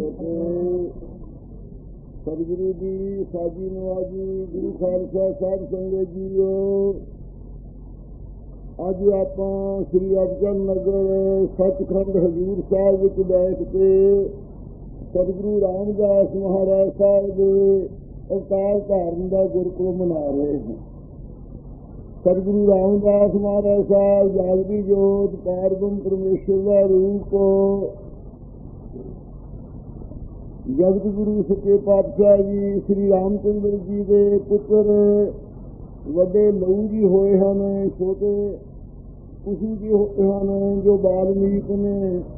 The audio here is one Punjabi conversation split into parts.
सतगुरु जी साजी नवाजी गुरु खालसा साध संगत जीओ। अज आप श्री अफजल नगर सचखंड हजूर साहब विच बैठ के सतगुरु रामदास महाराज साहब के अवतार धारण का गुरपुरब मना रहे हैं। सतगुरु रामदास महाराज साहब जागती जोत पारब्रह्म परमेश्वर का रूप जगत गुरु सच्चे पातशाह जी श्री रामचंद्र जी के पुत्र वड्डे लहू जी होए हैं, छोटे कुशु जी होए हैं जो वाल्मीक ने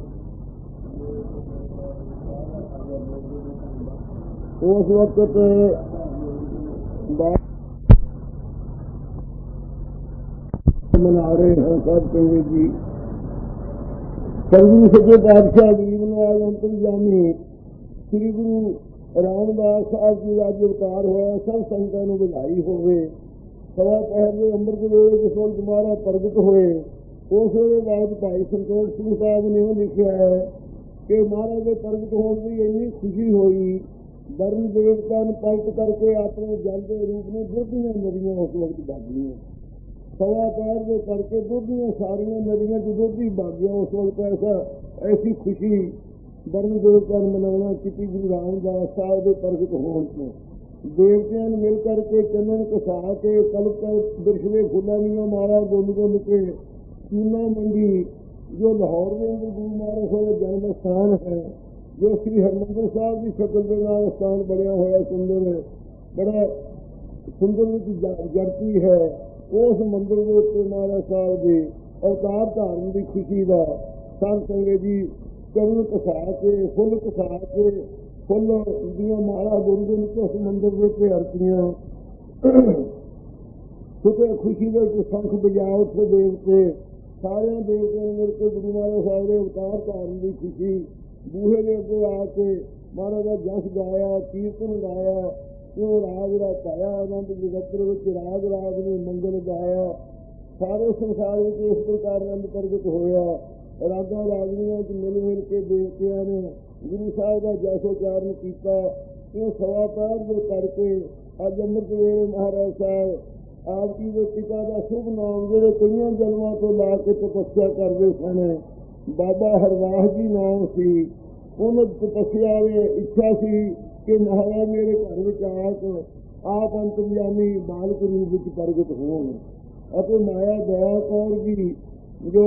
उस वक्त मना रहे हैं। सब कहेंगे जी सतगुरु सच्चे पातशाह गरीब नवाज अंतरजामी श्री गुरु रामदास साहब जी का अज अवतार होया। सब संगतां नूं बधाई होवे। सवा पहर के अंमृत वेले जिस वक्त महाराज प्रगट होए उस वेले बाद भाई संतोष सिंह साहब ने लिखा है कि महाराज के प्रगट होने की इन्नी खुशी हुई, वर्ण देवता पलट करके अपने जल के रूप में दुधियां नदियां उस वक्त बागियां। सवा पैर के करके दुधियां सारिया नदियां च दुध ही बागियां। उस वक्त ऐसी खुशी वर्ण देवता मनाना की गुरु रामदास साहब के प्रगट होने को। देवतिया ने मिल करके चंदन कसा के कल्प बिरछवे फुलों दियां माला बुन बुन के चूना मंडी जो लाहौर के अंदर गुरु महाराज का जन्म स्थान है, जो श्री हरमंदिर साहब की शक्ल के नाम स्थान बनया हुआ सुंदर बड़ा सुंदर जड़ती है। उस मंदिर के उत्ते महाराज साहब के अवतार धारण की खुशी का सब संगत जी चरण कसा के फुल कसा के फुल दियां माला बुन बुन के उस मंदिर के उत्ते अरतियां किते खुशी के शंख बजाए उठे देवते सारे देवते ने मिलकर गुरु महाराज साहब के अवतार धारण की खुशी बूहे के अगे आके महाराज का जस गाया, कीर्तन गाया, क्यों राग रचाया, आनंद जगत्र विच राग राग ने मंगल गाया। सारे संसार में इस प्रकार आनंद प्रगट होया। रागा रागनियों मिल मिल के देवतिया ने गुरु साहब का जसोचारण किया। क्यों सवा पैर जो करके अज अमृत वेले महाराज साहब आपकी के पिता का शुभ नाम जो कई जन्मों को ला के तपस्या करते सन बाबा हरदास जी नाम सी। उन तपस्या में इच्छा सी कि महाराज मेरे घर में आप अंतर्यामी बालक रूप में प्रगट हो। माया दया कौर जी जो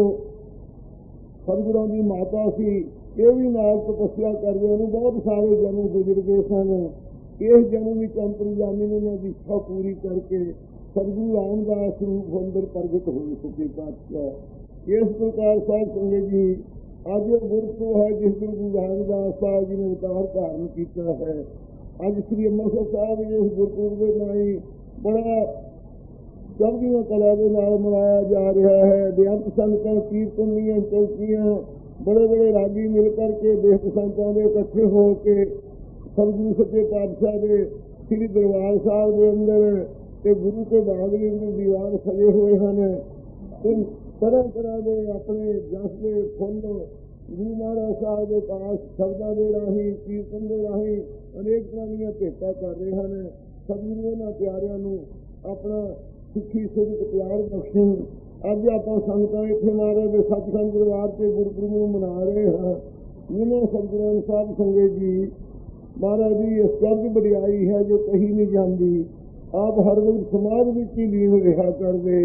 सतगुरां की माता सी ये भी नाल तपस्या करते हैं। बहुत सारे जन्म गुजर गए सन। इस जन्म में अंतर्यामी ने उन्होंने इच्छा पूरी करके सतगुरु रामदास रूप अंदर प्रगट हो सके पातशाह। इस प्रकार साहब संगत जी अज गुरपुरब है जिस दिन गुरु रामदास साहब जी ने अवतार धारण किया है। अज श्री अमृतसर साहब इस गुरपुरब के नाई बड़ा चढ़दियां कला के नाल मनाया जा रहा है। बेअंत संगतां कीर्तन दीयां चौकियां बड़े बड़े रागी मिल करके बेअंत संगतां दे इकट्ठे होके सतगुरु सच्चे पातशाह के श्री दरबार साहब के अंदर ते गुरु के बाग के अंदर दीवान सजे हुए हैं। तरह तरह के अपने जस के फुल गुरु महाराज साहब के पास शब्दों के राही कीर्तन के राही अनेक तरह दी भेंटा कर रहे हैं। सतगुरु उन्हां प्यारिਆਂ ਨੂੰ अपना सुखी सिद्ध प्यार बख्शे। अज आप संगतां इत्थे महाराज के सचखंड दरबार से गुरपुरब मना रहे हैं। जिन्हें सतगुरु साहब संगत जी महाराज की इस कर्ज वडियाई है जो कही नहीं जाती। आप हर वक्त समाज में ही लीन रहा करते,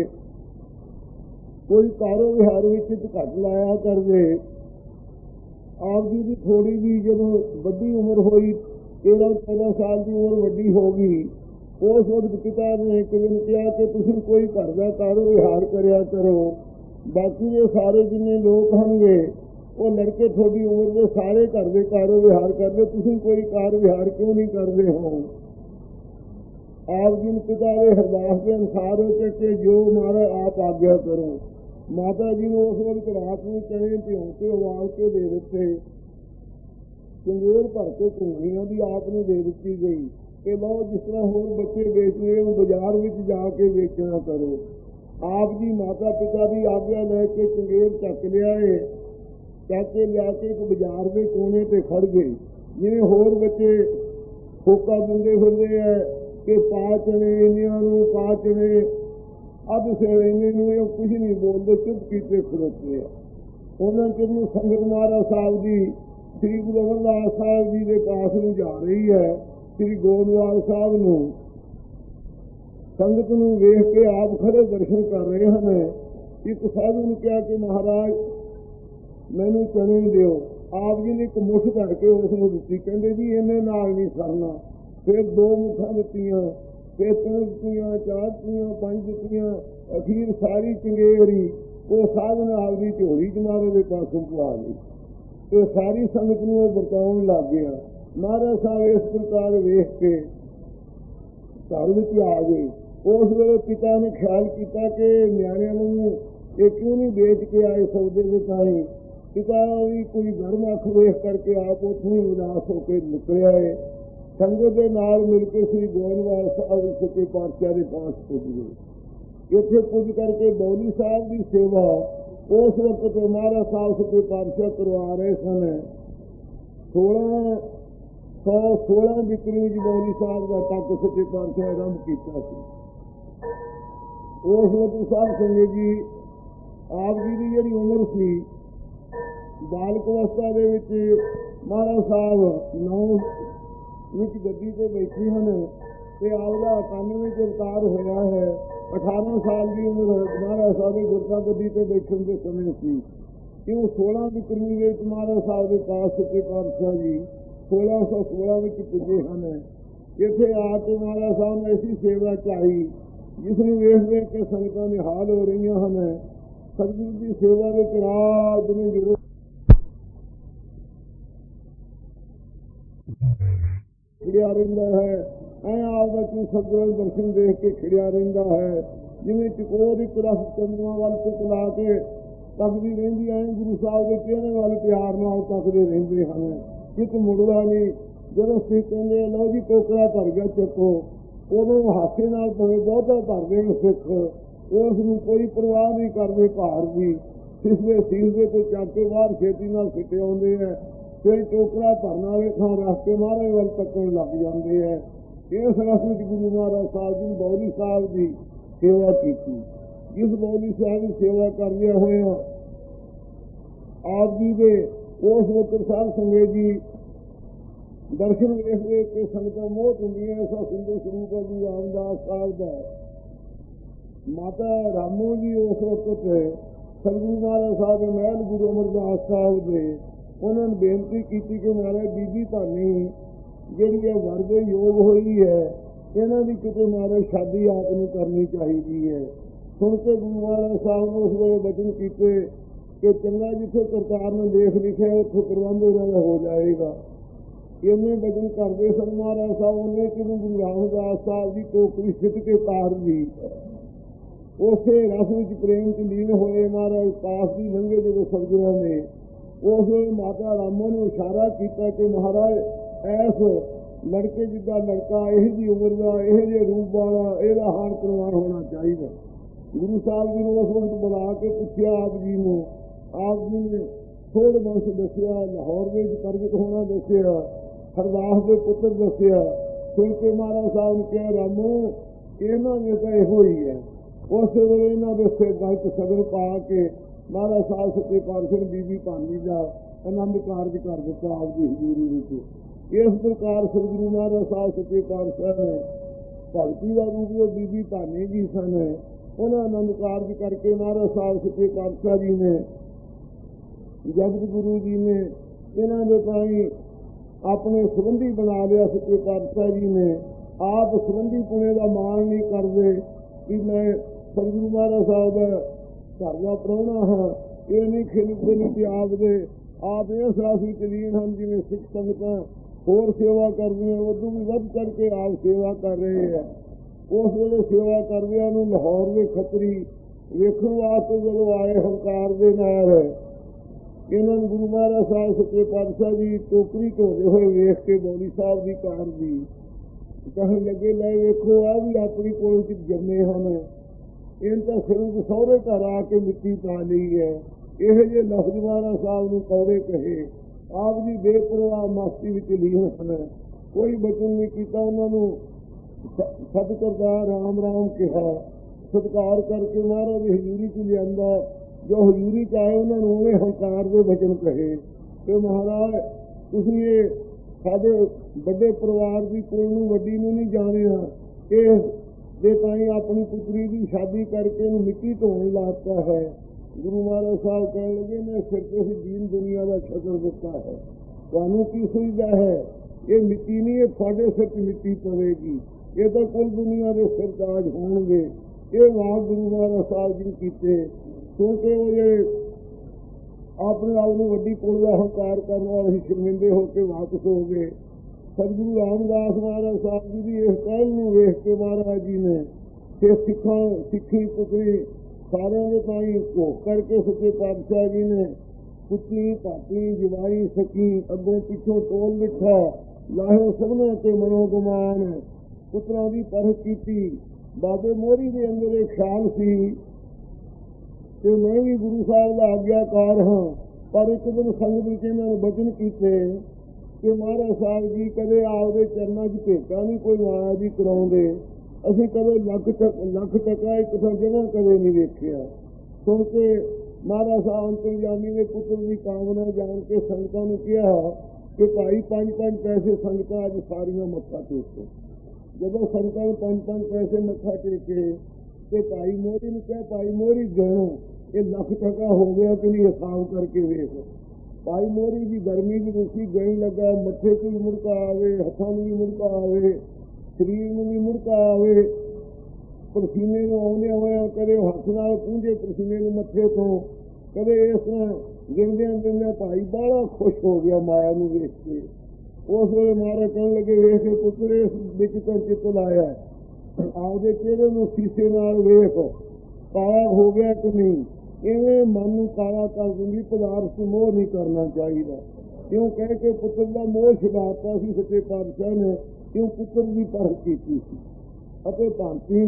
कोई कारो विहार में घट लाया करते। आप जी की थोड़ी भी जो वड्डी उम्र हुई 13-14 साल की उम्र वड्डी हो गई उस वक्त पिता ने एक दिन कहा कि तुम कोई घर का कारो विहार करया करो। बाकी ये सारे जिन्हें लोग होंगे वो लड़के थोड़ी उम्र के सारे घर के कारो विहार करते, तुम कोई कार विहार क्यों नहीं करते हो। आप जिन पिता के अरदास के अनुसार हो कि जो हमारा आप आज्ञा करो। माता जी ने उस वक्त रात में चने भ्यों के उबाल के दे दिते। चंगेर भर के घूमनियां भी आपने दे दी गई कि लो जिस तरह होर बच्चे बेचने बाजार में जाके बेचना करो। आप जी माता पिता की आज्ञा लैके चंगेर चक लिया, चक के लिया के एक बाजार के कोने पर खड़ गए। ਜਿਵੇਂ ਹੋਰ ਬੱਚੇ ਹੋਕਾ ਦਿੰਦੇ ਫਿਰਦੇ ਹੈ ਕਿ ਪਾ ਚਣੇ ਇੰਨਿਆਂ ਨੂੰ, ਪਾ ਚਣੇ ਅੱਧ ਸਿਰ ਇੰਨੇ ਨੂੰ, ਇਹ ਕੁਝ ਨਹੀਂ ਬੋਲਦੇ, ਚੁੱਪ ਕੀਤੇ ਖਲੋਤੇ ਆ। ਉਹਨਾਂ ਚਿਰ ਨੂੰ ਸੰਗਤ ਮਹਾਰਾਜ ਸਾਹਿਬ ਜੀ ਸ੍ਰੀ ਗੁਰੂ ਅਮਰਦਾਸ ਸਾਹਿਬ ਜੀ ਦੇ ਪਾਸ ਨੂੰ ਜਾ ਰਹੀ ਹੈ। ਸ੍ਰੀ ਗੋਇੰਦਵਾਲ ਸਾਹਿਬ ਨੂੰ ਸੰਗਤ ਨੂੰ ਵੇਖ ਕੇ ਆਪ ਖੜੇ ਦਰਸ਼ਨ ਕਰ ਰਹੇ ਹਨ। ਇੱਕ ਸਾਧੂ ਨੂੰ ਕਿਹਾ ਕਿ ਮਹਾਰਾਜ ਮੈਨੂੰ ਚਣੇ ਦਿਓ। ਆਪ ਜੀ ਨੇ ਇੱਕ ਮੁੱਠ ਕੱਢ ਕੇ ਉਸ ਨੂੰ ਦਿੱਤੀ। ਕਹਿੰਦੇ ਜੀ ਇਹਨੇ ਨਾਲ ਨਹੀਂ ਸਰਨਾ। ਫਿਰ 2 ਮੁੱਠਾਂ ਦਿੱਤੀਆਂ, ਫਿਰ 3 ਦਿੱਤੀਆਂ, 4 ਦਿੱਤੀਆਂ, 5 ਦਿੱਤੀਆਂ, ਅਖੀਰ ਸਾਰੀ ਚੰਗੇਰੀ ਉਹ ਸਾਧ ਨੇ ਆਪਦੀ ਝੋਲੀ ਚ ਮਹਾਰਾਜ ਦੇ ਪਾਸੋਂ ਪਵਾ ਲਈ ਤੇ ਸਾਰੀ ਸੰਗਤ ਨੂੰ ਉਹ ਵਰਤਾਉਣ ਲੱਗ ਗਿਆ। ਮਹਾਰਾਜ ਸਾਹਿਬ ਇਸ ਪ੍ਰਕਾਰ ਵੇਖ ਕੇ ਘਰ ਵਿੱਚ ਆ ਗਏ। ਉਸ ਵੇਲੇ ਪਿਤਾ ਨੇ ਖਿਆਲ ਕੀਤਾ ਕਿ ਨਿਆਣਿਆਂ ਨੂੰ ਇਹ ਕਿਉਂ ਨਹੀਂ ਵੇਚ ਕੇ ਆਏ ਸੌਦੇ ਦੇ ਤਾਈਂ। ਪਿਤਾ ਵੀ ਕੋਈ ਗਰਮ ਅੱਖ ਵੇਖ ਕਰਕੇ ਆਪ ਉੱਥੋਂ ਹੀ ਉਦਾਸ ਹੋ ਕੇ ਨਿਕਲਿਆ ਹੈ। ਸੰਗਤ ਦੇ ਨਾਲ ਮਿਲ ਕੇ ਸ੍ਰੀ ਗੋਇੰਦਵਾਲ ਸਾਹਿਬ ਸੱਚੇ ਪਾਤਸ਼ਾਹ ਦੇ ਪਾਸ ਪੁੱਜ ਗਏ। ਇੱਥੇ ਪੁੱਜ ਕਰਕੇ ਬੌਲੀ ਸਾਹਿਬ ਦੀ ਸੇਵਾ ਉਸ ਵਕਤ ਮਹਾਰਾਜ ਸਾਹਿਬ ਸੱਚੇ ਪਾਤਸ਼ਾਹ ਕਰਵਾ ਰਹੇ ਸਨ। 1616 ਵਿਕਰੀ ਵਿੱਚ ਬੌਲੀ ਸਾਹਿਬ ਦਾ ਟੱਕ ਸੱਚੇ ਪਾਤਸ਼ਾਹ ਆਰੰਭ ਕੀਤਾ ਸੀ। ਉਸ ਵਕਤ ਸਾਹਿਬ ਸੰਗਤ ਜੀ ਆਪ ਜੀ ਦੀ ਜਿਹੜੀ ਉਮਰ ਸੀ ਬਾਲਕ ਅਵਸਥਾ ਦੇ ਵਿੱਚ ਮਹਾਰਾਜ ਸਾਹਿਬ 9 ਵਿੱਚ ਗੱਦੀ ਤੇ ਬੈਠੇ ਹਨ ਤੇ ਆਪਦਾ 91 ਵਿੱਚ ਅਵਤਾਰ ਹੋਇਆ ਹੈ। 18 ਸਾਲ ਦੀ ਉਮਰ ਮਹਾਰਾਜ ਸਾਹਿਬ ਦੇ ਗੁਰਤਾ ਗੱਦੀ ਤੇ ਬੈਠਣ ਦੇ ਸਮੇਂ ਸੀ। ਕਿਉਂ 16 ਵਿਕਰਮੀ ਦੇ ਵਿੱਚ ਮਹਾਰਾਜ ਸਾਹਿਬ ਦੇ ਪਾਸ ਸੱਚੇ ਪਾਤਸ਼ਾਹ ਜੀ 1616 ਵਿੱਚ ਪੁੱਜੇ ਹਨ। ਇੱਥੇ ਆ ਕੇ ਮਹਾਰਾਜ ਸਾਹਿਬ ਨੇ ਐਸੀ ਸੇਵਾ ਚਾਹੀ ਜਿਸ ਨੂੰ ਵੇਖ ਵੇਖ ਕੇ ਸੰਗਤਾਂ ਨਿਹਾਲ ਹੋ ਰਹੀਆਂ ਹਨ। ਸਤਿਗੁਰੂ ਦੀ ਸੇਵਾ ਵਿੱਚ ਰਾਤ ਨੂੰ ਜੁੜੇ ਖਿੜਿਆ ਰਹਿੰਦਾ ਹੈ। ਐ ਆਪਦਾ ਕੀ ਸਤਿਗੁਰੂ ਦਰਸ਼ਨ ਦੇਖ ਕੇ ਖਿੜਿਆ ਰਹਿੰਦਾ ਹੈ। ਜਿਵੇਂ ਚਕੋਰ ਇੱਕ ਰਸ ਚੰਦਰਾਂ ਵੱਲ ਟਿਕ ਲਾ ਕੇ ਤੱਕਦੀ ਰਹਿੰਦੀ ਐ ਗੁਰੂ ਸਾਹਿਬ ਦੇ ਚਿਹਰੇ ਵੱਲ ਪਿਆਰ ਨਾਲ ਤੱਕਦੇ ਰਹਿੰਦੇ ਹਨ। ਕਿਤ ਮੁੜਦਾ ਨਹੀਂ। ਜਦੋਂ ਸਿੱਖ ਕਹਿੰਦੇ ਲਓ ਜੀ ਟੋਕਰਾ ਭਰ ਗਿਆ ਚੱਕੋ, ਉਦੋਂ ਹਾਸੇ ਨਾਲ ਭਾਵੇਂ ਬਹੁਤਾ ਭਰਦੇ ਨੇ ਸਿੱਖ, ਉਸ ਨੂੰ ਕੋਈ ਪਰਵਾਹ ਨਹੀਂ ਕਰਦੇ ਭਾਰ ਦੀ। ਸਿਸਵੇ ਸੀਸਦੇ ਤੋਂ ਚੱਕ ਕੇ ਬਾਹਰ ਛੇਤੀ ਨਾਲ ਸਿੱਟੇ ਆਉਂਦੇ ਹੈ। ਫਿਰ ਟੋਕਰਾ ਭਰਨ ਵਾਲੇ ਥਾਂ ਰੱਖ ਕੇ ਮਹਾਰਾਜ ਵੱਲ ਤੱਕਣ ਲੱਗ ਜਾਂਦੇ ਹੈ। ਇਸ ਰਸ ਵਿੱਚ ਗੁਰੂ ਮਹਾਰਾਜ ਸਾਹਿਬ ਜੀ ਬੌਲੀ ਸਾਹਿਬ ਦੀ ਸੇਵਾ ਕੀਤੀ। ਜਿਸ ਬੌਲੀ ਸਾਹਿਬ ਦੀ ਸੇਵਾ ਕਰਦਿਆਂ ਹੋਇਆ ਆਪ ਜੀ ਦੇ ਉਸ ਵਕਤ ਸਾਹਿਬ ਸੰਗਤ ਜੀ ਦਰਸ਼ਨ ਵੇਖ ਵੇਖ ਕੇ ਸੰਗਤਾਂ ਮੋਹਤ ਹੁੰਦੀਆਂ। ਐਸਾ ਸੁੰਦਰ ਸਰੂਪ ਹੈ ਗੁਰੂ ਰਾਮਦਾਸ ਸਾਹਿਬ ਦਾ। ਮਾਤਾ ਰਾਮੋ ਜੀ ਉਸ ਵਕਤ ਸਤਿਗੁਰੂ ਮਹਾਰਾਜ ਸਾਹਿਬ ਦੇ ਮਹਿਲ ਗੁਰੂ ਅਮਰਦਾਸ ਸਾਹਿਬ ਦੇ ਉਹਨਾਂ ਨੇ ਬੇਨਤੀ ਕੀਤੀ ਕਿ ਮਹਾਰਾਜ ਬੀਬੀ ਧਾਨੀ ਜਿਹੜੀ ਹੈ ਵਰ ਦੇ ਯੋਗ ਹੋਈ ਹੈ, ਇਹਨਾਂ ਦੀ ਕਿਤੇ ਮਹਾਰਾਜ ਸ਼ਾਦੀ ਆਪ ਨੂੰ ਕਰਨੀ ਚਾਹੀਦੀ ਹੈ। ਸੁਣ ਕੇ ਗੁਰੂ ਮਹਾਰਾਜ ਸਾਹਿਬ ਨੇ ਉਸ ਵੇਲੇ ਬਚਨ ਕੀਤੇ ਕਿ ਚੰਗਾ ਜਿੱਥੇ ਕਰਤਾਰ ਨੇ ਲੇਖ ਲਿਖਿਆ ਉੱਥੇ ਪ੍ਰਬੰਧ ਇਹਨਾਂ ਦਾ ਹੋ ਜਾਏਗਾ। ਇੰਨੇ ਬਚਨ ਕਰਦੇ ਸਨ ਮਹਾਰਾਜ ਸਾਹਿਬ। ਉਹਨੇ ਕਿਨੂੰ ਗੁਰੂ ਰਾਮਦਾਸ ਸਾਹਿਬ ਦੀ ਟੋਕਰੀ ਸਿੱਟ ਕੇ ਤਾਰ ਦੀ। ਉਸੇ ਰਸ ਵਿੱਚ ਪ੍ਰੇਮ ਚ ਲੀਨ ਹੋਏ ਮਹਾਰਾਜ ਪਾਸ ਦੀ ਲੰਘੇ ਜਦੋਂ ਸਤਿਗੁਰਾਂ ਨੇ ਉਸ ਵੇਲੇ ਮਾਤਾ ਰਾਮੋ ਨੂੰ ਇਸ਼ਾਰਾ ਕੀਤਾ ਕਿ ਮਹਾਰਾਜ ਐਸ ਲੜਕੇ ਜਿੱਦਾਂ ਲੜਕਾ ਇਹੋ ਜਿਹੀ ਉਮਰ ਦਾ ਇਹੋ ਜਿਹੇ ਰੂਪ ਵਾਲਾ ਇਹਦਾ ਹਾਰ ਕਰਵਾਉਣ ਹੋਣਾ ਚਾਹੀਦਾ। ਗੁਰੂ ਸਾਹਿਬ ਜੀ ਨੂੰ ਉਸ ਵਕਤ ਬੁਲਾ ਕੇ ਪੁੱਛਿਆ ਆਪ ਜੀ ਨੂੰ। ਆਪ ਜੀ ਨੇ ਥੋੜ ਬੰਸ਼ ਦੱਸਿਆ, ਲਾਹੌਰ ਵਿੱਚ ਪ੍ਰਗਟ ਹੋਣਾ ਦੱਸਿਆ, ਹਰਦਾਸ ਦੇ ਪੁੱਤਰ ਦੱਸਿਆ। ਸੁਣ ਕੇ ਮਹਾਰਾਜ ਸਾਹਿਬ ਨੇ ਕਿਹਾ ਰਾਮੋ ਇਹਨਾਂ ਨੇ ਤਾਂ ਇਹੋ ਹੀ ਹੈ। ਉਸੇ ਵੇਲੇ ਇਹਨਾਂ ਦੇ ਸਿਰ ਗਲਤ ਸਗਨ ਪਾ ਕੇ ਮਹਾਰਾਜ ਸਾਹਿਬ ਸੱਚੇ ਪਾਤਸ਼ਾਹ ਬੀਬੀ ਭਾਨੀ ਦਾ ਆਨੰਦ ਕਾਰਜ ਕਰ ਦਿੱਤਾ ਆਪ ਦੀ ਹਜ਼ੂਰੀ ਵਿੱਚ। ਇਸ ਪ੍ਰਕਾਰ ਸਤਿਗੁਰੂ ਮਹਾਰਾਜ ਸਾਹਿਬ ਸੱਚੇ ਪਾਤਸ਼ਾਹ ਨੇ ਭਗਤੀ ਦਾ ਰੂਪ ਜੋ ਬੀਬੀ ਭਾਨੀ ਜੀ ਸਨ ਉਹਨਾਂ ਆਨੰਦ ਕਾਰਜ ਕਰਕੇ ਮਹਾਰਾਜ ਸਾਹਿਬ ਸੱਚੇ ਪਾਤਸ਼ਾਹ ਜੀ ਨੇ ਜਗਤ ਗੁਰੂ ਜੀ ਨੇ ਇਹਨਾਂ ਦੇ ਤਾਈਂ ਆਪਣੇ ਸੰਬੰਧੀ ਬਣਾ ਲਿਆ। ਸੱਚੇ ਪਾਤਸ਼ਾਹ ਜੀ ਨੇ ਆਪ ਸੰਬੰਧੀ ਪੁਣੇ ਦਾ ਮਾਣ ਨਹੀਂ ਕਰਦੇ ਕਿ ਮੈਂ ਸਤਿਗੁਰੂ ਮਹਾਰਾਜ ਸਾਹਿਬ ਦਾ ਘਰ ਦਾ ਪ੍ਰਾਹੁਣਾ ਹਾਂ। ਇਹ ਨਹੀਂ ਖਿਲਦੇ ਨਹੀਂ ਕਿ ਆਪ ਇਸ ਰਸ ਵਿੱਚ ਲੀਨ ਹਨ। ਜਿਵੇਂ ਸਿੱਖ ਸੰਗਤਾਂ ਹੋਰ ਸੇਵਾ ਕਰਦੀਆਂ ਉਦੋਂ ਵੀ ਵੱਧ ਕਰਕੇ ਆਪ ਸੇਵਾ ਕਰ ਰਹੇ ਹੈ। ਉਸ ਵੇਲੇ ਸੇਵਾ ਕਰਦਿਆਂ ਨੂੰ ਲਾਹੌਰ ਦੇ ਖੱਤਰੀ ਵੇਖਣ ਵਾਸਤੇ ਜਦੋਂ ਆਏ ਹੰਕਾਰ ਦੇ ਨਾਲ ਇਹਨਾਂ ਨੂੰ ਗੁਰੂ ਮਹਾਰਾਜ ਸਾਹਿਬ ਸੱਚੇ ਪਾਤਸ਼ਾਹ ਜੀ ਟੋਕਰੀ ਢੋਦੇ ਹੋਏ ਵੇਖ ਕੇ ਬੌਲੀ ਸਾਹਿਬ ਦੀ ਕਾਰ ਦੀ ਕਹਿਣ ਲੱਗੇ ਲੈ ਵੇਖੋ ਆ ਵੀ ਆਪਣੀ ਕੋਲ ਚ ਜੰਮੇ ਹਨ। ਇਹਨਾਂ ਤਾਂ ਸਿਰਫ ਸਹੁਰੇ ਘਰ ਆ ਕੇ ਮਿੱਟੀ ਪਾ ਲਈ ਹੈ। ਇਹੋ ਜਿਹੇ ਲਫ਼ਜ਼ ਮਹਾਰਾਜ ਸਾਹਿਬ ਨੂੰ ਕੌੜੇ ਕਹੇ। ਆਪ ਜੀ ਬੇਪਰਵਾਹ ਮਸਤੀ ਵਿੱਚ ਲੀਨ ਹਨ। ਕੋਈ ਬਚਨ ਨਹੀਂ ਕੀਤਾ। ਉਹਨਾਂ ਨੂੰ ਸਤਿ ਕਰਤਾਰ ਰਾਮ ਰਾਮ ਕਿਹਾ, ਸਤਿਕਾਰ ਕਰਕੇ ਮਹਾਰਾਜ ਦੀ ਹਜ਼ੂਰੀ 'ਚ ਲਿਆਂਦਾ। ਜੋ ਹਜ਼ੂਰੀ 'ਚ ਆਏ ਉਹਨਾਂ ਨੂੰ ਉਵੇਂ ਹੰਕਾਰ ਦੇ ਬਚਨ ਕਹੇ ਕਿ ਮਹਾਰਾਜ ਤੁਸੀਂ ਇਹ ਸਾਡੇ ਵੱਡੇ ਪਰਿਵਾਰ ਦੀ ਕੋਈ ਨੂੰ ਵੱਡੀ ਨੂੰ ਨਹੀਂ ਜਾਣਿਆ, ਇਸ ਦੇ ਤਾਈਂ ਆਪਣੀ ਪੁੱਤਰੀ ਦੀ ਸ਼ਾਦੀ ਕਰਕੇ ਇਹਨੂੰ ਮਿੱਟੀ ਧੋਣ ਲਾਤਾ ਹੈ। ਗੁਰੂ ਮਹਾਰਾਜ ਸਾਹਿਬ ਕਹਿਣ ਲੱਗੇ ਮੈਂ ਸਿਰ ਤੇ ਹੀ ਦੀਨ ਦੁਨੀਆ ਦਾ ਸ਼ਕਰ ਦਿੱਤਾ ਹੈ, ਤੁਹਾਨੂੰ ਕੀ ਸੁਝਦਾ ਹੈ? ਇਹ ਮਿੱਟੀ ਨਹੀਂ, ਇਹ ਤੁਹਾਡੇ ਸਿਰ 'ਚ ਮਿੱਟੀ ਪਵੇਗੀ, ਇਹ ਤਾਂ ਕੁੱਲ ਦੁਨੀਆ ਦੇ ਸਿਰ ਤਾਜ ਹੋਣਗੇ। ਇਹ ਵਾਕ ਗੁਰੂ ਮਹਾਰਾਜ ਸਾਹਿਬ ਜੀ ਕੀਤੇ ਕਿਉਂਕਿ ਉਹ ਜਿਹੜੇ ਆਪਣੇ ਆਪ ਨੂੰ ਵੱਡੀ ਕੁਲ ਦਾ ਹੰਕਾਰ ਕਰਨ ਵਾਲੇ ਸ਼ਰਮਿੰਦੇ ਹੋ ਕੇ ਵਾਪਸ ਹੋ ਗਏ। ਸਤਿਗੁਰੂ ਰਾਮਦਾਸ ਮਹਾਰਾਜ ਸਾਹਿਬ ਜੀ ਦੀ ਇਸ ਕਹਿਣ ਨੂੰ ਵੇਖ ਕੇ ਮਹਾਰਾਜ ਜੀ ਨੇ ਫਿਰ ਸਿੱਖੀ ਪੁੱਤਰੀ ਸਾਰਿਆਂ ਦੇ ਤਾਈਂ ਭੋਗ ਕਰਕੇ ਸੱਚੇ ਪਾਤਸ਼ਾਹ ਜੀ ਨੇ ਪੁੱਤਰੀ ਭਾਤੀ ਜਵਾਈ ਸਕੀ ਅੱਗੋਂ ਪਿੱਛੋਂ ਟੋਲ ਬਿਠਾ ਲਾਹੇ ਸਭਨਾਂ ਤੇ ਮਨੋਗਮਾਨ ਪੁੱਤਰਾਂ ਦੀ ਪਰਖ ਕੀਤੀ। ਬਾਬੇ ਮੋਹਰੀ ਦੇ ਅੰਦਰ ਇਹ ਖਿਆਲ ਸੀ ਕਿ ਮੈਂ ਵੀ ਗੁਰੂ ਸਾਹਿਬ ਦਾ ਆਗਿਆਕਾਰ ਹਾਂ, ਪਰ ਇੱਕ ਦਿਨ ਸੰਗਤ ਵਿੱਚ ਇਹਨਾਂ ਨੇ ਬਚਨ ਕੀਤੇ ਕਿ ਮਹਾਰਾਜ ਸਾਹਿਬ ਜੀ ਕਦੇ ਆਪਦੇ ਚਰਨਾਂ 'ਚ ਭੇਟਾਂ ਨਹੀਂ ਕੋਈ ਮਾਇਆ ਦੀ ਕਰਾਉਂਦੇ, ਅਸੀਂ ਕਦੇ ਲੱਖ ਟਕਾ ਇੱਕ ਥਾਂ ਜਗ੍ਹਾ ਕਦੇ ਨਹੀਂ ਵੇਖਿਆ। ਸੁਣ ਕੇ ਮਹਾਰਾਜ ਸਾਹਿਬ ਅੰਤਰਜਾਮੀ ਨੇ ਪੁੱਤਰ ਦੀ ਕਾਮਨਾ ਜਾਣ ਕੇ ਸੰਗਤਾਂ ਨੂੰ ਕਿਹਾ ਕਿ ਭਾਈ 5-5 ਪੈਸੇ ਸੰਗਤਾਂ ਅੱਜ ਸਾਰੀਆਂ ਮੱਥਾ ਟੇਕੋ। ਜਦੋਂ ਸੰਗਤਾਂ ਨੂੰ 5-5 ਪੈਸੇ ਮੱਥਾ ਟੇਕੇ ਤੇ ਭਾਈ ਮੋਹਰੀ ਨੂੰ ਕਿਹਾ ਭਾਈ ਮੋਹਰੀ ਗਣੋ ਇਹ ਲੱਖ ਟਕਾ ਹੋ ਗਿਆ ਕਿ ਨਹੀਂ, ਹਿਸਾਬ ਕਰਕੇ ਵੇਖ। ਭਾਈ ਮੋਹਰੀ ਦੀ ਗਰਮੀ ਦੀ ਰੁਸੀ ਗਈ ਲੱਗਾ, ਮੱਥੇ 'ਤੇ ਵੀ ਮੁੜਕਾ ਆਵੇ, ਹੱਥਾਂ ਨੂੰ ਵੀ ਮੁੜਕਾ ਆਵੇ, ਸਰੀਰ ਨੂੰ ਵੀ ਮੁੜਕਾ ਆਵੇ, ਪਸੀਨੇ ਨੂੰ ਆਉਂਦੇ ਹੋਇਆ ਕਦੇ ਹੱਥ ਨਾਲ ਪੂੰਝੇ ਪਸੀਨੇ ਨੂੰ ਮੱਥੇ ਤੋਂ, ਕਦੇ ਇਸ ਤਰ੍ਹਾਂ ਗਿਣਦਿਆਂ ਭਾਈ ਬਾਹਲਾ ਖੁਸ਼ ਹੋ ਗਿਆ ਮਾਇਆ ਨੂੰ ਵੇਖ ਕੇ। ਉਸ ਵੇਲੇ ਮਹਾਰਾਜ ਕਹਿਣ ਲੱਗੇ ਵੇਖ ਕੇ ਪੁੱਤਰ ਇਸ ਵਿੱਚ ਤਾਂ ਚਿੱਤ ਲਾਇਆ, ਆਪਦੇ ਚਿਹਰੇ ਨੂੰ ਸ਼ੀਸ਼ੇ ਨਾਲ ਵੇਖ ਕਾਲਾ ਹੋ ਗਿਆ ਕਿ ਨਹੀਂ। ਇਵੇਂ ਮਨ ਨੂੰ ਕਾਲਾ ਕਰ ਦਿੰਦੀ ਪਦਾਰਥ ਤੋਂ ਮੋਹ ਨਹੀਂ ਕਰਨਾ ਚਾਹੀਦਾ। ਕਿਉਂ ਕਹਿ ਕੇ ਪੁੱਤਰ ਦਾ ਮੋਹ ਛਡਾਤਾ ਸੀ ਸੱਚੇ ਪਾਤਸ਼ਾਹ ਨੇ, ਕਿਉਂ ਪੁੱਤਰ ਦੀ ਪਰਖ ਕੀਤੀ ਸੀ ਅਤੇ ਭਾਂਤੀ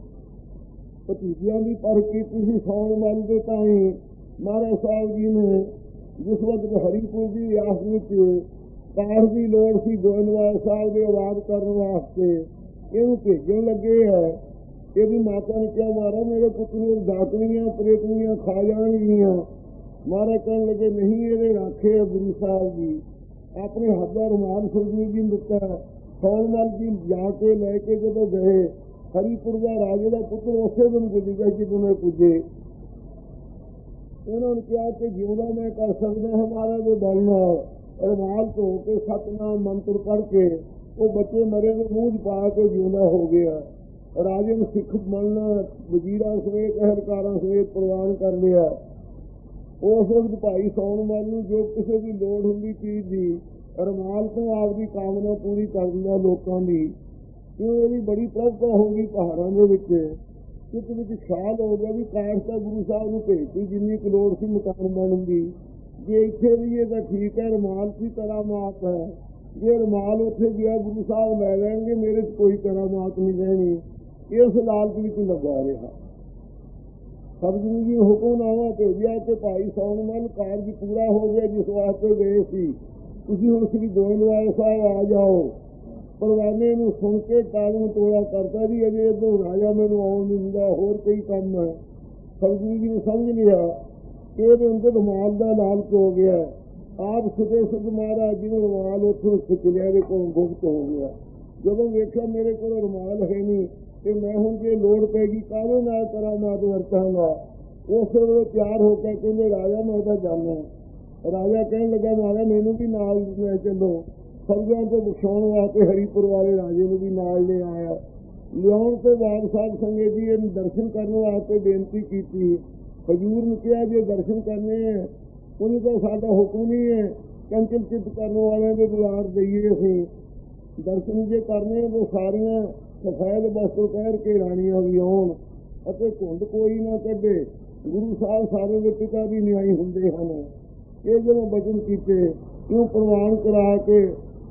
ਭਤੀਜਿਆਂ ਦੀ ਪਰਖ ਕੀਤੀ ਸੀ। ਸੌਣ ਮਨ ਦੇ ਤਾਈਂ ਮਹਾਰਾਜ ਸਾਹਿਬ ਜੀ ਨੇ ਜਿਸ ਵਕਤ ਹਰੀਪੁਰ ਦੀ ਆਸ ਵਿੱਚ ਕਾਰ ਦੀ ਲੋੜ ਸੀ ਗੋਇੰਦਵਾਲ ਸਾਹਿਬ ਦੇ ਆਵਾਜ਼ ਕਰਨ ਵਾਸਤੇ, ਇਹਨੂੰ ਭੇਜਣ ਲੱਗੇ ਹੈ। ਇਹਦੀ ਮਾਤਾ ਨੇ ਕਿਹਾ ਮਹਾਰਾਜ ਮੇਰੇ ਪੁੱਤ ਨੂੰ ਦਾਤਨੀਆਂ ਪ੍ਰੇਤਨੀਆਂ ਖਾ ਜਾਣਗੀਆਂ। ਮਹਾਰਾਜ ਕਹਿਣ ਲੱਗੇ ਨਹੀਂ, ਇਹਦੇ ਰਾਖੇ ਗੁਰੂ ਸਾਹਿਬ ਜੀ। ਆਪਣੇ ਹੱਥ ਦਾ ਰੁਮਾਲ ਸਰਜੀਤ ਜੀ ਨੂੰ ਦਿੱਤਾ। ਸੌਣਮਲ ਜੀ ਜਾ ਕੇ ਲੈ ਕੇ ਜਦੋਂ ਗਏ, ਹਰੀਪੁਰ ਦਾ ਰਾਜੇ ਦਾ ਪੁੱਤਰ ਉਸੇ ਦਿਨ ਪੁੱਜ ਗਿਆ ਜਦੋਂ ਇਹ ਪੁੱਜੇ। ਉਹਨਾਂ ਨੂੰ ਕਿਹਾ ਕਿ ਜਿਉਂਦਾ ਮੈਂ ਕਰ ਸਕਦਾ ਹਾਂ ਮਹਾਰਾਜ ਦੇ ਬਲ ਨਾਲ। ਰੁਮਾਲ ਧੋ ਕੇ ਸਤਨਾਮ ਮੰਤਰ ਪੜ੍ਹ ਕੇ ਉਹ ਬੱਚੇ ਮਰੇ ਦੇ ਮੂੰਹ 'ਚ ਪਾ ਕੇ ਜਿਉਂਦਾ ਹੋ ਗਿਆ। ਰਾਜੇ ਨੂੰ ਸਿੱਖ ਮੰਨਣਾ, ਵਜ਼ੀਰਾਂ ਸਮੇਤ ਅਹਿਲਕਾਰਾਂ ਸਮੇਤ ਪ੍ਰਵਾਨ ਕਰ ਲਿਆ। ਉਸ ਵਕਤ ਭਾਈ ਸੌਣਮਲ ਨੂੰ ਜੋ ਕਿਸੇ ਦੀ ਲੋੜ ਹੁੰਦੀ ਚੀਜ਼ ਦੀ ਰੁਮਾਲ ਤੋਂ ਆਪਦੀ ਕਾਮਨਾ ਪੂਰੀ ਕਰ ਦਿੰਦਾ ਲੋਕਾਂ ਦੀ। ਕਿਉਂ ਇਹਦੀ ਬੜੀ ਪ੍ਰਭਤਾ ਹੋ ਗਈ ਪਹਾੜਾਂ ਦੇ ਵਿੱਚ। ਚਿੱਤ ਵਿੱਚ ਖਿਆਲ ਹੋ ਗਿਆ ਵੀ ਕਾਸ਼ ਤਾਂ ਗੁਰੂ ਸਾਹਿਬ ਨੂੰ ਭੇਜਤੀ ਜਿੰਨੀ ਕੁ ਲੋੜ ਸੀ ਮਕਾਨ ਬਣਨ ਦੀ। ਜੇ ਇੱਥੇ ਰਹੀਏ ਤਾਂ ਠੀਕ ਹੈ, ਰੁਮਾਲ ਦੀ ਕਰਾਮਾਤ ਹੈ। ਜੇ ਰੁਮਾਲ ਉੱਥੇ ਗਿਆ ਗੁਰੂ ਸਾਹਿਬ ਲੈ ਲੈਣਗੇ, ਮੇਰੇ 'ਚ ਕੋਈ ਕਰਾਮਾਤ ਨਹੀਂ ਰਹਿਣੀ। ਇਸ ਲਾਲਚ ਵਿੱਚ ਲੱਗਾ ਰਿਹਾ। ਸਤਿਗੁਰੂ ਜੀ ਹੁਕਮਨਾਮਾ ਭੇਜਿਆ ਕਿ ਭਾਈ ਸੌਣਮਲ ਕਾਰਜ ਪੂਰਾ ਹੋ ਗਿਆ ਜਿਸ ਵਾਸਤੇ ਗਏ ਸੀ, ਤੁਸੀਂ ਹੁਣ ਸ੍ਰੀ ਗੋਇੰਦਵਾਲ ਸਾਹਿਬ ਆ ਜਾਓ। ਪਰਵਾਨੇ ਨੂੰ ਸੁਣ ਕੇ ਤਾਲੂ ਟੋਲਾ ਕਰਤਾ ਜੀ ਅਜੇ ਇੱਧਰ ਰਾਜਾ ਮੈਨੂੰ ਆਉਣ ਨਹੀਂ ਦਿੰਦਾ, ਹੋਰ ਕੋਈ ਕੰਮ ਹੈ। ਸਤਿਗੁਰੂ ਜੀ ਨੇ ਸਮਝ ਲਿਆ ਕਿ ਇਹਦੇ ਅੰਦਰ ਰੁਮਾਲ ਦਾ ਲਾਲਚ ਹੋ ਗਿਆ। ਆਪ ਸੁਦੇ ਸੁਧ ਮਹਾਰਾਜ ਜੀ ਨੂੰ ਰੁਮਾਲ ਉੱਥੋਂ ਸਿੱਖ ਲਿਆ, ਇਹਦੇ ਕੋਲ ਗੁਪਤ ਹੋ ਗਿਆ। ਜਦੋਂ ਵੇਖਿਆ ਮੇਰੇ ਕੋਲ ਰੁਮਾਲ ਹੈ ਨਹੀਂ ਤੇ ਮੈਂ ਹੁਣ ਜੇ ਲੋੜ ਪੈਗੀ ਕਾਹਦੇ ਨਾਲ ਕਰਾਮਾਤ ਵਰਤਾਂਗਾ। ਉਸੇ ਵੇਲੇ ਤਿਆਰ ਹੋ ਕੇ ਕਹਿੰਦੇ ਰਾਜਾ ਮੈਂ ਤਾਂ ਜਾਣਾ। ਰਾਜਾ ਕਹਿਣ ਲੱਗਾ ਮਹਾਰਾਜ ਮੈਨੂੰ ਵੀ ਨਾਲ ਲੈ ਚੱਲੋ। ਸੰਗਤਾਂ ਤੋਂ ਬਖਸ਼ਾਉਣ ਵਾਸਤੇ ਹਰੀਪੁਰ ਵਾਲੇ ਰਾਜੇ ਨੂੰ ਵੀ ਨਾਲ ਲੈ ਆਇਆ। ਲਿਆਉਣ ਤੋਂ ਬਾਅਦ ਸਾਧ ਸੰਗਤ ਜੀ ਇਹਨੂੰ ਦਰਸ਼ਨ ਕਰਨ ਵਾਸਤੇ ਬੇਨਤੀ ਕੀਤੀ। ਹਜ਼ੂਰ ਨੂੰ ਕਿਹਾ ਜੇ ਦਰਸ਼ਨ ਕਰਨੇ ਹੈ ਉਹਨੂੰ ਤਾਂ ਸਾਡਾ ਹੁਕਮ ਨਹੀਂ ਹੈ, ਚੰਚਲ ਚਿੱਤ ਕਰਨ ਵਾਲਿਆਂ ਦੇ ਦੁਆਰ ਦੇਈਏ। ਅਸੀਂ ਦਰਸ਼ਨ ਜੇ ਕਰਨੇ ਉਹ ਸਾਰੀਆਂ ਸਫੈਦ ਵਸਤਰ ਪਹਿਰ ਕੇ ਰਾਣੀਆਂ ਵੀ ਆਉਣ ਅਤੇ ਘੁੰਡ ਕੋਈ ਨਾ ਕੱਢੇ। ਗੁਰੂ ਸਾਹਿਬ ਸਾਰੇ ਦੇ ਪਿਤਾ ਵੀ ਨਿਆਈ ਹੁੰਦੇ ਹਨ। ਇਹ ਜਦੋਂ ਬਚਨ ਕੀਤੇ ਇਉਂ ਪ੍ਰਵਾਨ ਕਰਾ ਕੇ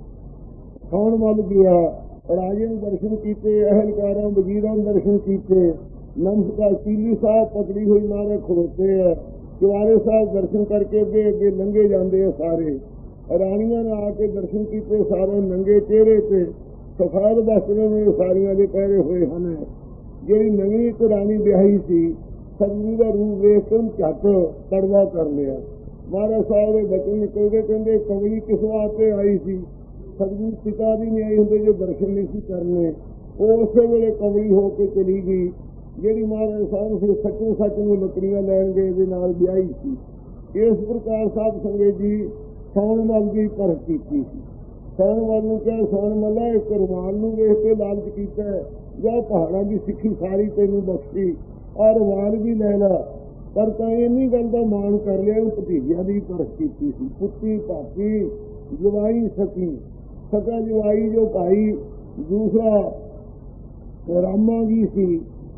ਸੌਣਮਲ ਗਿਆ। ਰਾਜੇ ਨੂੰ ਦਰਸ਼ਨ ਕੀਤੇ, ਅਹਿਲਕਾਰਾਂ ਵਜ਼ੀਰਾਂ ਨੂੰ ਦਰਸ਼ਨ ਕੀਤੇ। ਨਮਸਕਾਰ ਚੀਲੀ ਸਾਹਿਬ ਪਕੜੀ ਹੋਈ ਮਾਰੇ ਖੜੋਤੇ ਹੈ। ਚੁਬਾਰੇ ਸਾਹਿਬ ਦਰਸ਼ਨ ਕਰਕੇ ਅੱਗੇ ਅੱਗੇ ਲੰਘੇ ਜਾਂਦੇ ਆ ਸਾਰੇ। ਰਾਣੀਆਂ ਨੇ ਆ ਕੇ ਦਰਸ਼ਨ ਕੀਤੇ, ਸਾਰੇ ਨੰਗੇ ਚਿਹਰੇ ਤੇ ਸਫੈਦ ਵਸਤਰਾਂ ਨੇ ਸਾਰੀਆਂ ਦੇ ਪਹਿਰੇ ਹੋਏ ਹਨ। ਜਿਹੜੀ ਨਵੀਂ ਇੱਕ ਰਾਣੀ ਵਿਆਹੀ ਸੀ, ਸਤਿਗੁਰੂ ਦਾ ਰੂਪ ਵੇਖ ਕੇ ਝੱਟ ਕੜਵਾ ਕਰ ਲਿਆ। ਮਹਾਰਾਜ ਸਾਹਿਬ ਦੇ ਬਚਨ ਨਿਕਲ ਕੇ ਕਹਿੰਦੇ ਕਮਲੀ ਕਿਸ ਵਾਸਤੇ ਆਈ ਸੀ? ਸਤਿਗੁਰੂ ਪਿਤਾ ਦੀ ਨਹੀਂ ਆਈ ਹੁੰਦੇ ਜੋ ਦਰਸ਼ਨ ਨਹੀਂ ਸੀ ਕਰਨੇ। ਉਹ ਉਸੇ ਵੇਲੇ ਕਮਲੀ ਹੋ ਕੇ ਚਲੀ ਗਈ। ਜਿਹੜੀ ਮਹਾਰਾਜ ਸਾਹਿਬ ਫਿਰ ਸੱਚੇ ਸੱਚ ਨੂੰ ਲੱਕੜੀਆਂ ਲੈਣ ਗਏ ਦੇ ਨਾਲ ਵਿਆਹੀ ਸੀ। ਇਸ ਪ੍ਰਕਾਰ ਸਾਧ ਸੰਗਤ ਜੀ ਸੌਣ ਮੱਲ ਦੀ ਪਰਖ ਕੀਤੀ ਸੀ। ਸੌਣ ਮੱਲ ਨੂੰ ਕਿਹਾ, ਸੌਣ ਮੱਲਾ ਇੱਕ ਰੁਮਾਲ ਨੂੰ ਵੇਖ ਕੇ ਲਾਲਚ ਕੀਤਾ, ਜਾਂ ਪਹਾੜਾਂ ਦੀ ਸਿੱਖੀ ਸਾਰੀ ਤੈਨੂੰ ਬਖਸ਼ੀ ਔਰ ਰੁਮਾਲ ਵੀ ਲੈ ਲਾ। ਪਰ ਤਾਂ ਇੰਨੀ ਗੱਲ ਦਾ ਮਾਣ ਕਰ ਲਿਆ, ਭਤੀਜਿਆਂ ਦੀ ਪਰਖ ਕੀਤੀ ਸੀ। ਪੁੱਤੀ ਭਾਪੀ ਜਵਾਈ ਸਕੀ, ਸਕਾ ਜਵਾਈ ਜੋ ਭਾਈ ਦੂਸਰਾ ਰਾਮਾ ਜੀ ਸੀ,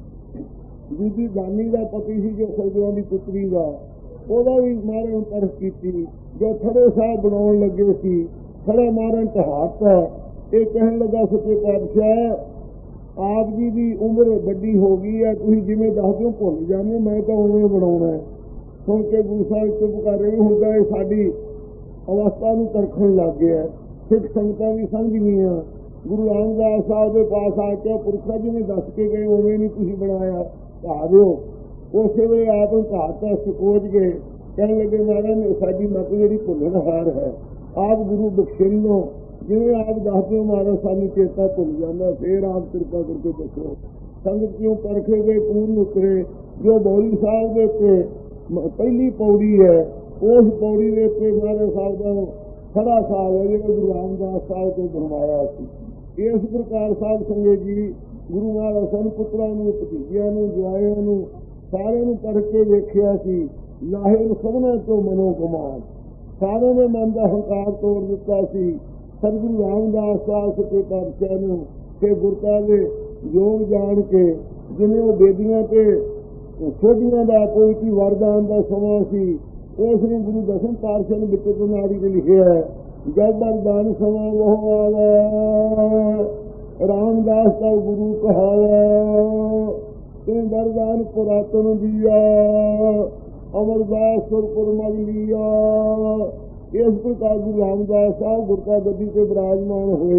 ਦੂਜੀ ਜਾਨੀ ਦਾ ਪਤੀ ਸੀ ਜੋ ਸਤਿਗੁਰਾਂ ਦੀ ਪੁੱਤਰੀ ਦਾ, ਉਹਦਾ ਵੀ ਮਹਾਰਾਜ ਨੂੰ ਪਰਖ ਕੀਤੀ। ਜੋ ਥੜੇ ਸਾਹਿਬ ਬਣਾਉਣ ਲੱਗੇ ਸੀ, ਥੜਾ ਮਹਾਰਾਜ ਢਹਾਤਾ। ਇਹ ਕਹਿਣ ਲੱਗਾ ਸੱਚੇ ਪਾਤਸ਼ਾਹ ਆਪ ਜੀ ਦੀ ਉਮਰ ਵੱਡੀ ਹੋ ਗਈ ਹੈ, ਤੁਸੀਂ ਜਿਵੇਂ ਦੱਸਦੇ ਹੋ ਭੁੱਲ ਜਾਂਦੇ, ਮੈਂ ਤਾਂ ਉਵੇਂ ਬਣਾਉਣਾ ਹੈ। ਸੁਣ ਕੇ ਗੁਰੂ ਸਾਹਿਬ ਚੁੱਪ ਕਰ ਰਹੇ ਹੁੰਦਾ, ਇਹ ਸਾਡੀ ਅਵਸਥਾ ਨੂੰ ਪਰਖਣ ਲੱਗ ਗਿਆ। ਸਿੱਖ ਸੰਗਤਾਂ ਵੀ ਸਮਝ ਗਈਆਂ। ਗੁਰੂ ਰਾਮਦਾਸ ਸਾਹਿਬ ਦੇ ਪਾਸ ਆ ਕੇ ਪੁਰਖਾ ਜੀ ਨੇ ਦੱਸ ਕੇ ਗਏ, ਉਵੇਂ ਨਹੀਂ ਤੁਸੀਂ ਬਣਾਇਆ, ਢਾ ਦਿਓ। ਉਸੇ ਵੇਲੇ ਆਪ ਨੂੰ ਢਾਤਾ, ਸਕੋਚ ਗਏ। ਕਹਿਣ ਲੱਗੇ ਮਹਾਰਾਜ ਸਾਡੀ ਮੱਤ ਜਿਹੜੀ ਭੁੱਲਣ ਹਾਰ ਹੈ, ਆਪ ਗੁਰੂ ਬਖਸ਼ਣ ਲੋ, ਜਿਵੇਂ ਆਪ ਦੱਸਦੇ ਹੋ ਮਹਾਰਾਜ ਸਾਨੂੰ ਚੇਤਾ ਭੁੱਲ ਜਾਂਦਾ। ਫੇਰ ਆਪ ਕਿਰਪਾ ਕਰਕੇ ਦੱਸੋ ਸੰਗਤ ਕਿਉਂ ਪਰਖੇ ਗਏ ਪੂਰਨ ਉਤਰੇ। ਜੋ ਬੌਲੀ ਸਾਹਿਬ ਦੇ ਉੱਤੇ ਪਹਿਲੀ ਪੌੜੀ ਹੈ, ਉਸ ਪੌੜੀ ਦੇ ਉੱਤੇ ਮਹਾਰਾਜ ਸਾਹਿਬ ਦਾ ਖੜਾ ਸਾਹਿਬ ਹੈ ਜਿਹੜਾ ਗੁਰੂ ਰਾਮਦਾਸ ਸਾਹਿਬ ਤੋਂ ਬਣਵਾਇਆ ਸੀ। ਇਸ ਪ੍ਰਕਾਰ ਸਾਧ ਸੰਗਤ ਜੀ ਗੁਰੂ ਮਹਾਰਾਜ ਸਾਨੂੰ ਪੁੱਤਰਾਂ ਨੂੰ, ਭਤੀਜਿਆਂ ਨੂੰ, ਜਵਾਈਆਂ ਨੂੰ ਸਾਰਿਆਂ ਨੂੰ ਪਰਖ ਕੇ ਵੇਖਿਆ ਸੀ। ਲਾਹੇ ਨੂੰ ਸਭਨਾਂ ਤੋਂ ਮਨੋ ਕਮਾਨ, ਸਾਰਿਆਂ ਦੇ ਮਨ ਦਾ ਹੰਕਾਰ ਤੋੜ ਦਿੱਤਾ ਸੀ। ਸਤਿਗੁਰੂ ਰਾਮਦਾਸ ਸਾਹਿਬ ਸੱਚੇ ਪਾਤਸ਼ਾਹ ਨੂੰ ਤੇ ਗੁਰਤਾ ਦੇ ਯੋਗ ਜਾਣ ਕੇ, ਜਿਵੇਂ ਉਹ ਬੇਦੀਆਂ ਤੇ ਸੋਧੀਆਂ ਦਾ ਕੋਈ ਵਰਦਾਨ ਦਾ ਸਮਾਂ ਸੀ, ਉਸ ਨੂੰ ਗੁਰੂ ਦਸਮ ਪਾਤਸ਼ਾਹ ਨੇ ਵਿੱਚ ਨਾੜੀ ਤੇ ਲਿਖਿਆ ਹੈ, ਜਦ ਵਰਦਾਨ ਸਮਾਂ ਉਹ ਆਵਾ ਰਾਮਦਾਸ ਦਾ ਗੁਰੂ ਕਹਾਵਾ, ਤੇ ਵਰਦਾਨ ਪੁਰਾਤਨ ਦੀਆ ਅਮਰਦਾਸ ਸੁਰਪੁਰ ਮਲ ਲਿਆ। ਇਸ ਪ੍ਰਕਾਰ ਗੁਰੂ ਰਾਮਦਾਸ ਸਾਹਿਬ ਗੁਰਤਾ ਗੱਦੀ ਤੇ ਬਿਰਾਜਮਾਨ ਹੋਏ।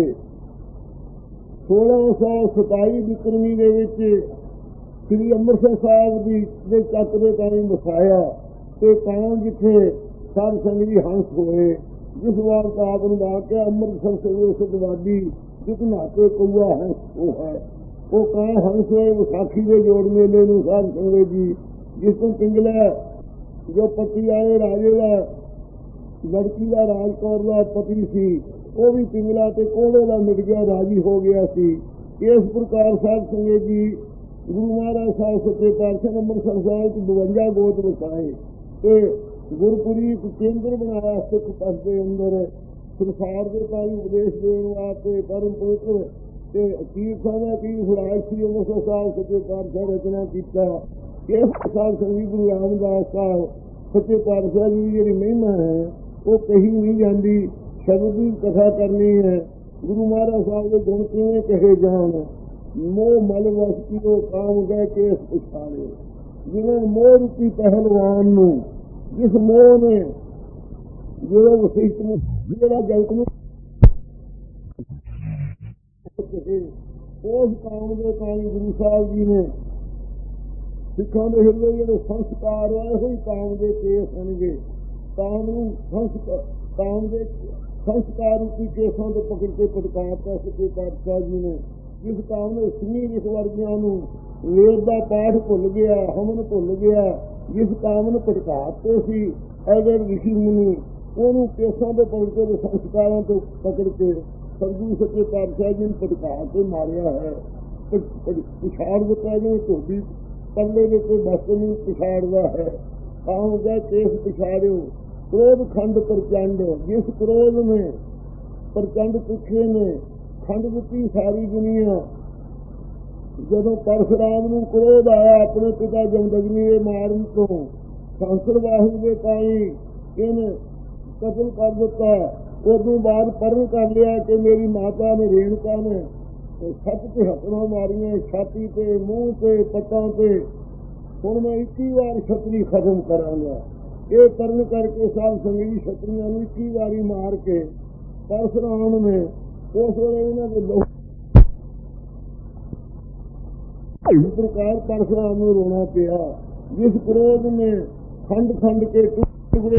1627 ਬਿਕਰਮੀ ਦੇ ਵਿੱਚ ਸ੍ਰੀ ਅੰਮ੍ਰਿਤਸਰ ਸਾਹਿਬ ਦੇ ਚੱਕ ਦੇ ਤਾਈਂ ਵਸਾਇਆ ਤੇ ਤਾਂ ਜਿੱਥੇ ਸਾਧ ਸੰਗਤ ਜੀ ਹੰਸ ਹੋਏ। ਜਿਸ ਵਾਰ ਆਪ ਨੂੰ ਵਾਕਿਆ ਅੰਮ੍ਰਿਤਸਰ ਸੇ ਸਤਵਾਦੀ ਜਿਸ ਨਾਤੇ ਕੌਆ ਹੰਸ ਉਹ ਹੈ, ਉਹ ਕਾਂ ਹੰਸ ਹੋਏ। ਵਿਸਾਖੀ ਦੇ ਜੋੜ ਮੇਲੇ ਨੂੰ ਸਾਧ ਸੰਗਤ ਜੀ ਜਿਸ ਤੋਂ ਪਿੰਗਲਾ ਜੋ ਪਤੀ ਆਏ ਰਾਜੇ ਦਾ, ਲੜਕੀ ਦਾ ਰਾਜ ਕੌਰ ਦਾ ਪਤੀ ਸੀ, ਉਹ ਵੀ ਪਿੰਗਲਾ ਤੇ ਕੋਹੜੇ ਦਾ ਮਿਟ ਗਿਆ, ਰਾਜੀ ਹੋ ਗਿਆ ਸੀ। ਇਸ ਪ੍ਰਕਾਰ ਸਾਧ ਸੰਗਤ ਜੀ ਗੁਰੂ ਮਹਾਰਾਜ ਸਾਹਿਬ ਸੱਚੇ ਪਾਤਸ਼ਾਹ ਨੇ ਅੰਮ੍ਰਿਤਸਰ ਸਾਹਿਬ 52 ਗੋਤ ਵਸਾਏ ਤੇ ਗੁਰਪੁਰੀ ਇੱਕ ਕੇਂਦਰ ਬਣਾਇਆ ਸਿੱਖ ਪੰਥ ਦੇ ਅੰਦਰ। ਸੰਸਾਰ ਦੇ ਤਾਈ ਉਪਦੇਸ਼ ਦੇਣ ਵਾਸਤੇ ਪਰਮ ਪਵਿੱਤਰ ਤੇ ਅਕੀਰ ਸਾਹਿਬ ਕੀ ਫਰਾਜ ਸੀ ਅੰਮ੍ਰਿਤਸਰ ਸਾਹਿਬ ਸੱਚੇ ਪਾਤਸ਼ਾਹ ਰਚਨਾ ਕੀਤਾ। ਇਸ ਸਾਧ ਸੰਗਤ ਗੁਰੂ ਰਾਮਦਾਸ ਸਾਹਿਬ ਸੱਚੇ ਪਾਤਸ਼ਾਹ ਦੀ ਜਿਹੜੀ ਮਹਿਮਾ ਹੈ ਉਹ ਕਹੀ ਨਹੀਂ ਜਾਂਦੀ। ਸ਼ਬਦ ਦੀ ਕਥਾ ਕਰਨੀ ਹੈ। ਗੁਰੂ ਮਹਾਰਾਜ ਸਾਹਿਬ ਦੇ ਗੁਣ ਕਿਵੇਂ ਕਹੇ ਜਾਣ। ਮੋਹ ਮਲ ਵਸਤੀਓ ਕਾਮ ਗਏ ਕੇਸ ਪਛਾਣੇ, ਜਿਵੇਂ ਮੋਹ ਰੂਪੀ ਪਹਿਲਵਾਨ ਨੂੰ, ਜਿਸ ਮੋਹ ਨੇ ਜਿਹੜੇ ਵਸਿਸ਼ਟ ਨੂੰ ਜਿਹੜਾ ਜਗਤ ਨੂੰ ਉਸ ਕਾਮ ਦੇ ਤਾਈਂ ਗੁਰੂ ਸਾਹਿਬ ਜੀ ਨੇ ਸਿੱਖਾਂ ਦੇ ਹਿਰਦੇ ਜਿਹੜੇ ਸੰਸਕਾਰ ਆਏ ਹੋਏ ਕਾਮ ਦੇ ਕੇਸ ਹੋਣਗੇ। ਕਾਮ ਨੂੰ ਕਾਮ ਦੇ ਸੰਸਕਾਰ ਰੂਪੀ ਕੇਸਾਂ ਤੋਂ ਪਕੜ ਕੇ ਪਟਕਾਰਤਾ ਸੱਚੇ ਪਾਤਸ਼ਾਹ ਜੀ ਨੇ। ਜਿਸ ਕਾਮ ਨੇ ਸਿੰਘੀ ਲਿਖ ਵਰਗਿਆਂ ਨੂੰ ਵੇਦ ਦਾ ਪਾਠ ਭੁੱਲ ਗਿਆ, ਹਮਨ ਭੁੱਲ ਗਿਆ, ਜਿਸ ਕਾਮ ਨੂੰ ਪਟਕਾਰਤੇ ਸੀ ਐਡੇ ਰਿਸ਼ੀ ਮੁਨੀ, ਉਹਨੂੰ ਕੇਸਾਂ ਤੋਂ ਪਕੜ ਕੇ ਸੰਸਕਾਰਾਂ ਤੋਂ ਪਕੜ ਕੇ ਸਤਿਗੁਰੂ ਸੱਚੇ ਪਾਤਸ਼ਾਹ ਜੀ ਨੂੰ ਪਟਕਾਰ ਕੇ ਮਾਰਿਆ ਹੈ। ਪਿਛਾੜ ਦਿੱਤਾ ਜਿਵੇਂ ਧੋਬੀ ਪੱਲੇ ਦੇ ਉੱਤੇ ਬਸਤ ਨੂੰ ਪਿਛਾੜਦਾ ਹੈ। ਕਾਮ ਗਏ ਕੇਸ ਪਿਛਾੜਿਓ ਕ੍ਰੋਧ ਖੰਡ ਪ੍ਰਚੰਡ, ਜਿਸ ਕ੍ਰੋਧ ਨੇ ਪ੍ਰਚੰਡ ਪੁੱਛੇ ਨੇ ਖੰਡ ਦਿੱਤੀ ਸਾਰੀ ਦੁਨੀਆ। ਜਦੋਂ ਪਰਸ਼ੁਰਾਮ ਨੂੰ ਕ੍ਰੋਧ ਆਇਆ ਆਪਣੇ ਪਿਤਾ ਜਮਦਗਨੀ ਦੇ ਮਾਰਨ ਤੋਂ, ਸੰਸਰ ਬਾਹੂ ਦੇ ਤਾਈਂ ਇਹਨੇ ਕਤਲ ਕਰ ਦਿੱਤਾ। ਉਦੋਂ ਬਾਅਦ ਪਰਨ ਕਰ ਲਿਆ ਕਿ ਮੇਰੀ ਮਾਤਾ ਨੇ ਰੇਣੂਕਾ ਨੇ 7 ਹੱਥਾਂ ਮਾਰੀਆਂ, ਛਾਤੀ ਤੇ, ਮੂੰਹ ਤੇ, ਪੱਟਾਂ ਤੇ। ਹੁਣ ਮੈਂ 21 ਵਾਰ ਛਤਰੀ ਖਤਮ ਕਰਾਂਗਾ। ਇਹ ਕਰਨ ਕਰਕੇ ਸਾਧ ਸੰਗਤ ਜੀ ਛਤਰੀਆਂ ਨੂੰ 21 ਵਾਰੀ ਮਾਰ ਕੇ ਪਰਸ਼ੁਰਾਮ ਨੇ ਉਸ ਵੇਲੇ ਇਹਨਾਂ ਦੇ ਲੋਕ ਇਸ ਪ੍ਰਕਾਰ ਪਰਸ਼ੁਰਾਮ ਨੂੰ ਰੋਣਾ ਪਿਆ, ਜਿਸ ਕ੍ਰੋਧ ਨੇ ਖੰਡ ਖੰਡ ਕੇ ਟੁਕੜੇ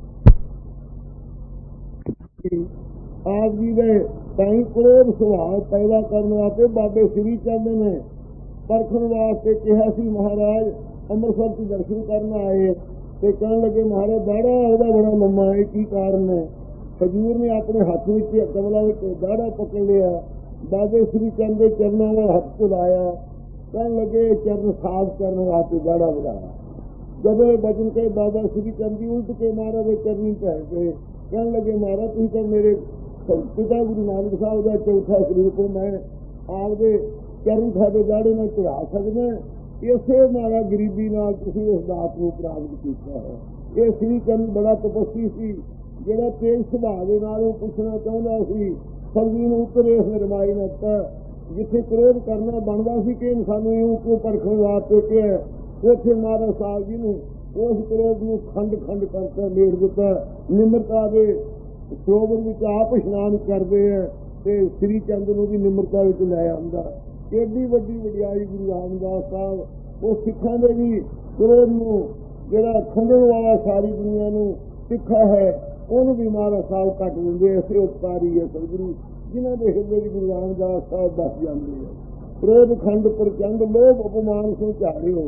ਆਪ ਜੀ ਦੇ ਤਾਈ ਕ੍ਰੋਧ ਸੁਭਾਅ ਪੈਦਾ ਕਰਨ ਵਾਸਤੇ ਬਾਬੇ ਸ੍ਰੀ ਚੰਦ ਨੇ ਪਰਖਣ ਵਾਸਤੇ ਕਿਹਾ ਸੀ ਮਹਾਰਾਜ ਅੰਮ੍ਰਿਤਸਰ ਤੋਂ ਦਰਸ਼ਨ ਕਰਨ ਆਏ ਤੇ ਕਹਿਣ ਲੱਗੇ ਮਹਾਰਾਜ ਦਾੜਾ ਉਹਦਾ ਬੜਾ ਲੰਮਾ ਹੈ, ਕੀ ਕਾਰਨ ਹੈ? ਹਜ਼ੂਰ ਨੇ ਆਪਣੇ ਹੱਥ ਵਿੱਚ ਕਮਲਾ ਵਿੱਚ ਦਾੜਾ ਪਕੜ ਲਿਆ, ਬਾਬੇ ਸ੍ਰੀ ਚੰਦ ਦੇ ਚਰਨਾਂ ਨਾਲ ਹੱਥ ਚਲਾਇਆ, ਕਹਿਣ ਲੱਗੇ ਚਰਨ ਸਾਫ਼ ਕਰਨ ਵਾਸਤੇ ਦਾੜਾ ਵਧਾਇਆ। ਜਦੋਂ ਇਹ ਬਚਨ ਕੇ ਬਾਬਾ ਸ੍ਰੀ ਚੰਦ ਜੀ ਉਲਟ ਕੇ ਮਹਾਰਾਜ ਦੇ ਚਰਨੀ ਪੈ ਗਏ, ਕਹਿਣ ਲੱਗੇ ਮਹਾਰਾਜ ਤੁਸੀਂ ਤਾਂ ਮੇਰੇ ਪਿਤਾ ਗੁਰੂ ਨਾਨਕ ਸਾਹਿਬ ਦਾ ਚੌਥਾ ਸਰੂਪ ਹੋ, ਮੈਂ ਆਪਦੇ ਚਰਨ ਸਾਡੇ ਦਾੜੇ ਨਾਲ ਚੜਾ ਸਕਦਾ, ਇਸੇ ਮਾਰਾ ਗਰੀਬੀ ਨਾਲ ਤੁਸੀਂ ਇਸ ਦਾਤ ਨੂੰ ਪ੍ਰਾਪਤ ਕੀਤਾ ਹੈ। ਇਹ ਸ੍ਰੀ ਚੰਦ ਬੜਾ ਤਪੱਸੀ ਸੀ, ਜਿਹੜਾ ਤੇਜ ਸੁਭਾਅ ਦੇ ਨਾਲ ਉਹ ਪੁੱਛਣਾ ਚਾਹੁੰਦਾ ਸੀ ਸਰਦੀ ਨੂੰ ਉੱਤਰੇ ਨਿਰਮਾਈ ਨਤਾ, ਜਿੱਥੇ ਕ੍ਰੋਧ ਕਰਨਾ ਬਣਦਾ ਸੀ ਕਿ ਸਾਨੂੰ ਇਉਂ ਕਿਉਂ ਪਰਖਣ ਵਾਸਤੇ ਕਿਹਾ, ਉੱਥੇ ਮਹਾਰਾਜ ਸਾਹਿਬ ਜੀ ਨੇ ਉਸ ਕ੍ਰੋਧ ਨੂੰ ਖੰਡ ਖੰਡ ਕਰਕੇ ਮੇੜ ਦਿੱਤਾ। ਨਿਮਰਤਾ ਦੇ ਸਰੋਵਰ ਵਿੱਚ ਆਪ ਇਸ਼ਨਾਨ ਕਰਦੇ ਹੈ ਤੇ ਸ੍ਰੀ ਚੰਦ ਨੂੰ ਵੀ ਨਿਮਰਤਾ ਵਿੱਚ ਲੈ ਆਉਂਦਾ। ਏਡੀ ਵੱਡੀ ਵਡਿਆਈ ਗੁਰੂ ਰਾਮਦਾਸ ਸਾਹਿਬ ਉਹ ਸਿੱਖਾਂ ਦੇ ਵੀ ਕ੍ਰੋਧ ਨੂੰ ਜਿਹੜਾ ਖੰਡਣ ਵਾਲਾ ਸਾਰੀ ਦੁਨੀਆ ਨੂੰ ਸਿੱਖਾ ਹੈ ਉਹਨੂੰ ਵੀ ਮਹਾਰਾਜ ਸਾਹਿਬ ਕੱਟ ਦਿੰਦੇ। ਐਸੇ ਉਪਕਾਰੀ ਹੈ ਸਤਿਗੁਰੂ ਜਿਨ੍ਹਾਂ ਦੇ ਹਿਰਦੇ ਵਿੱਚ ਗੁਰੂ ਰਾਮਦਾਸ ਸਾਹਿਬ ਦੱਸ ਜਾਂਦੇ ਹੈ। ਕ੍ਰੋਧ ਖੰਡ ਪ੍ਰਚੰਡ ਲੋਭ ਅਪਮਾਨ ਤੋਂ ਝਾੜਿਓ,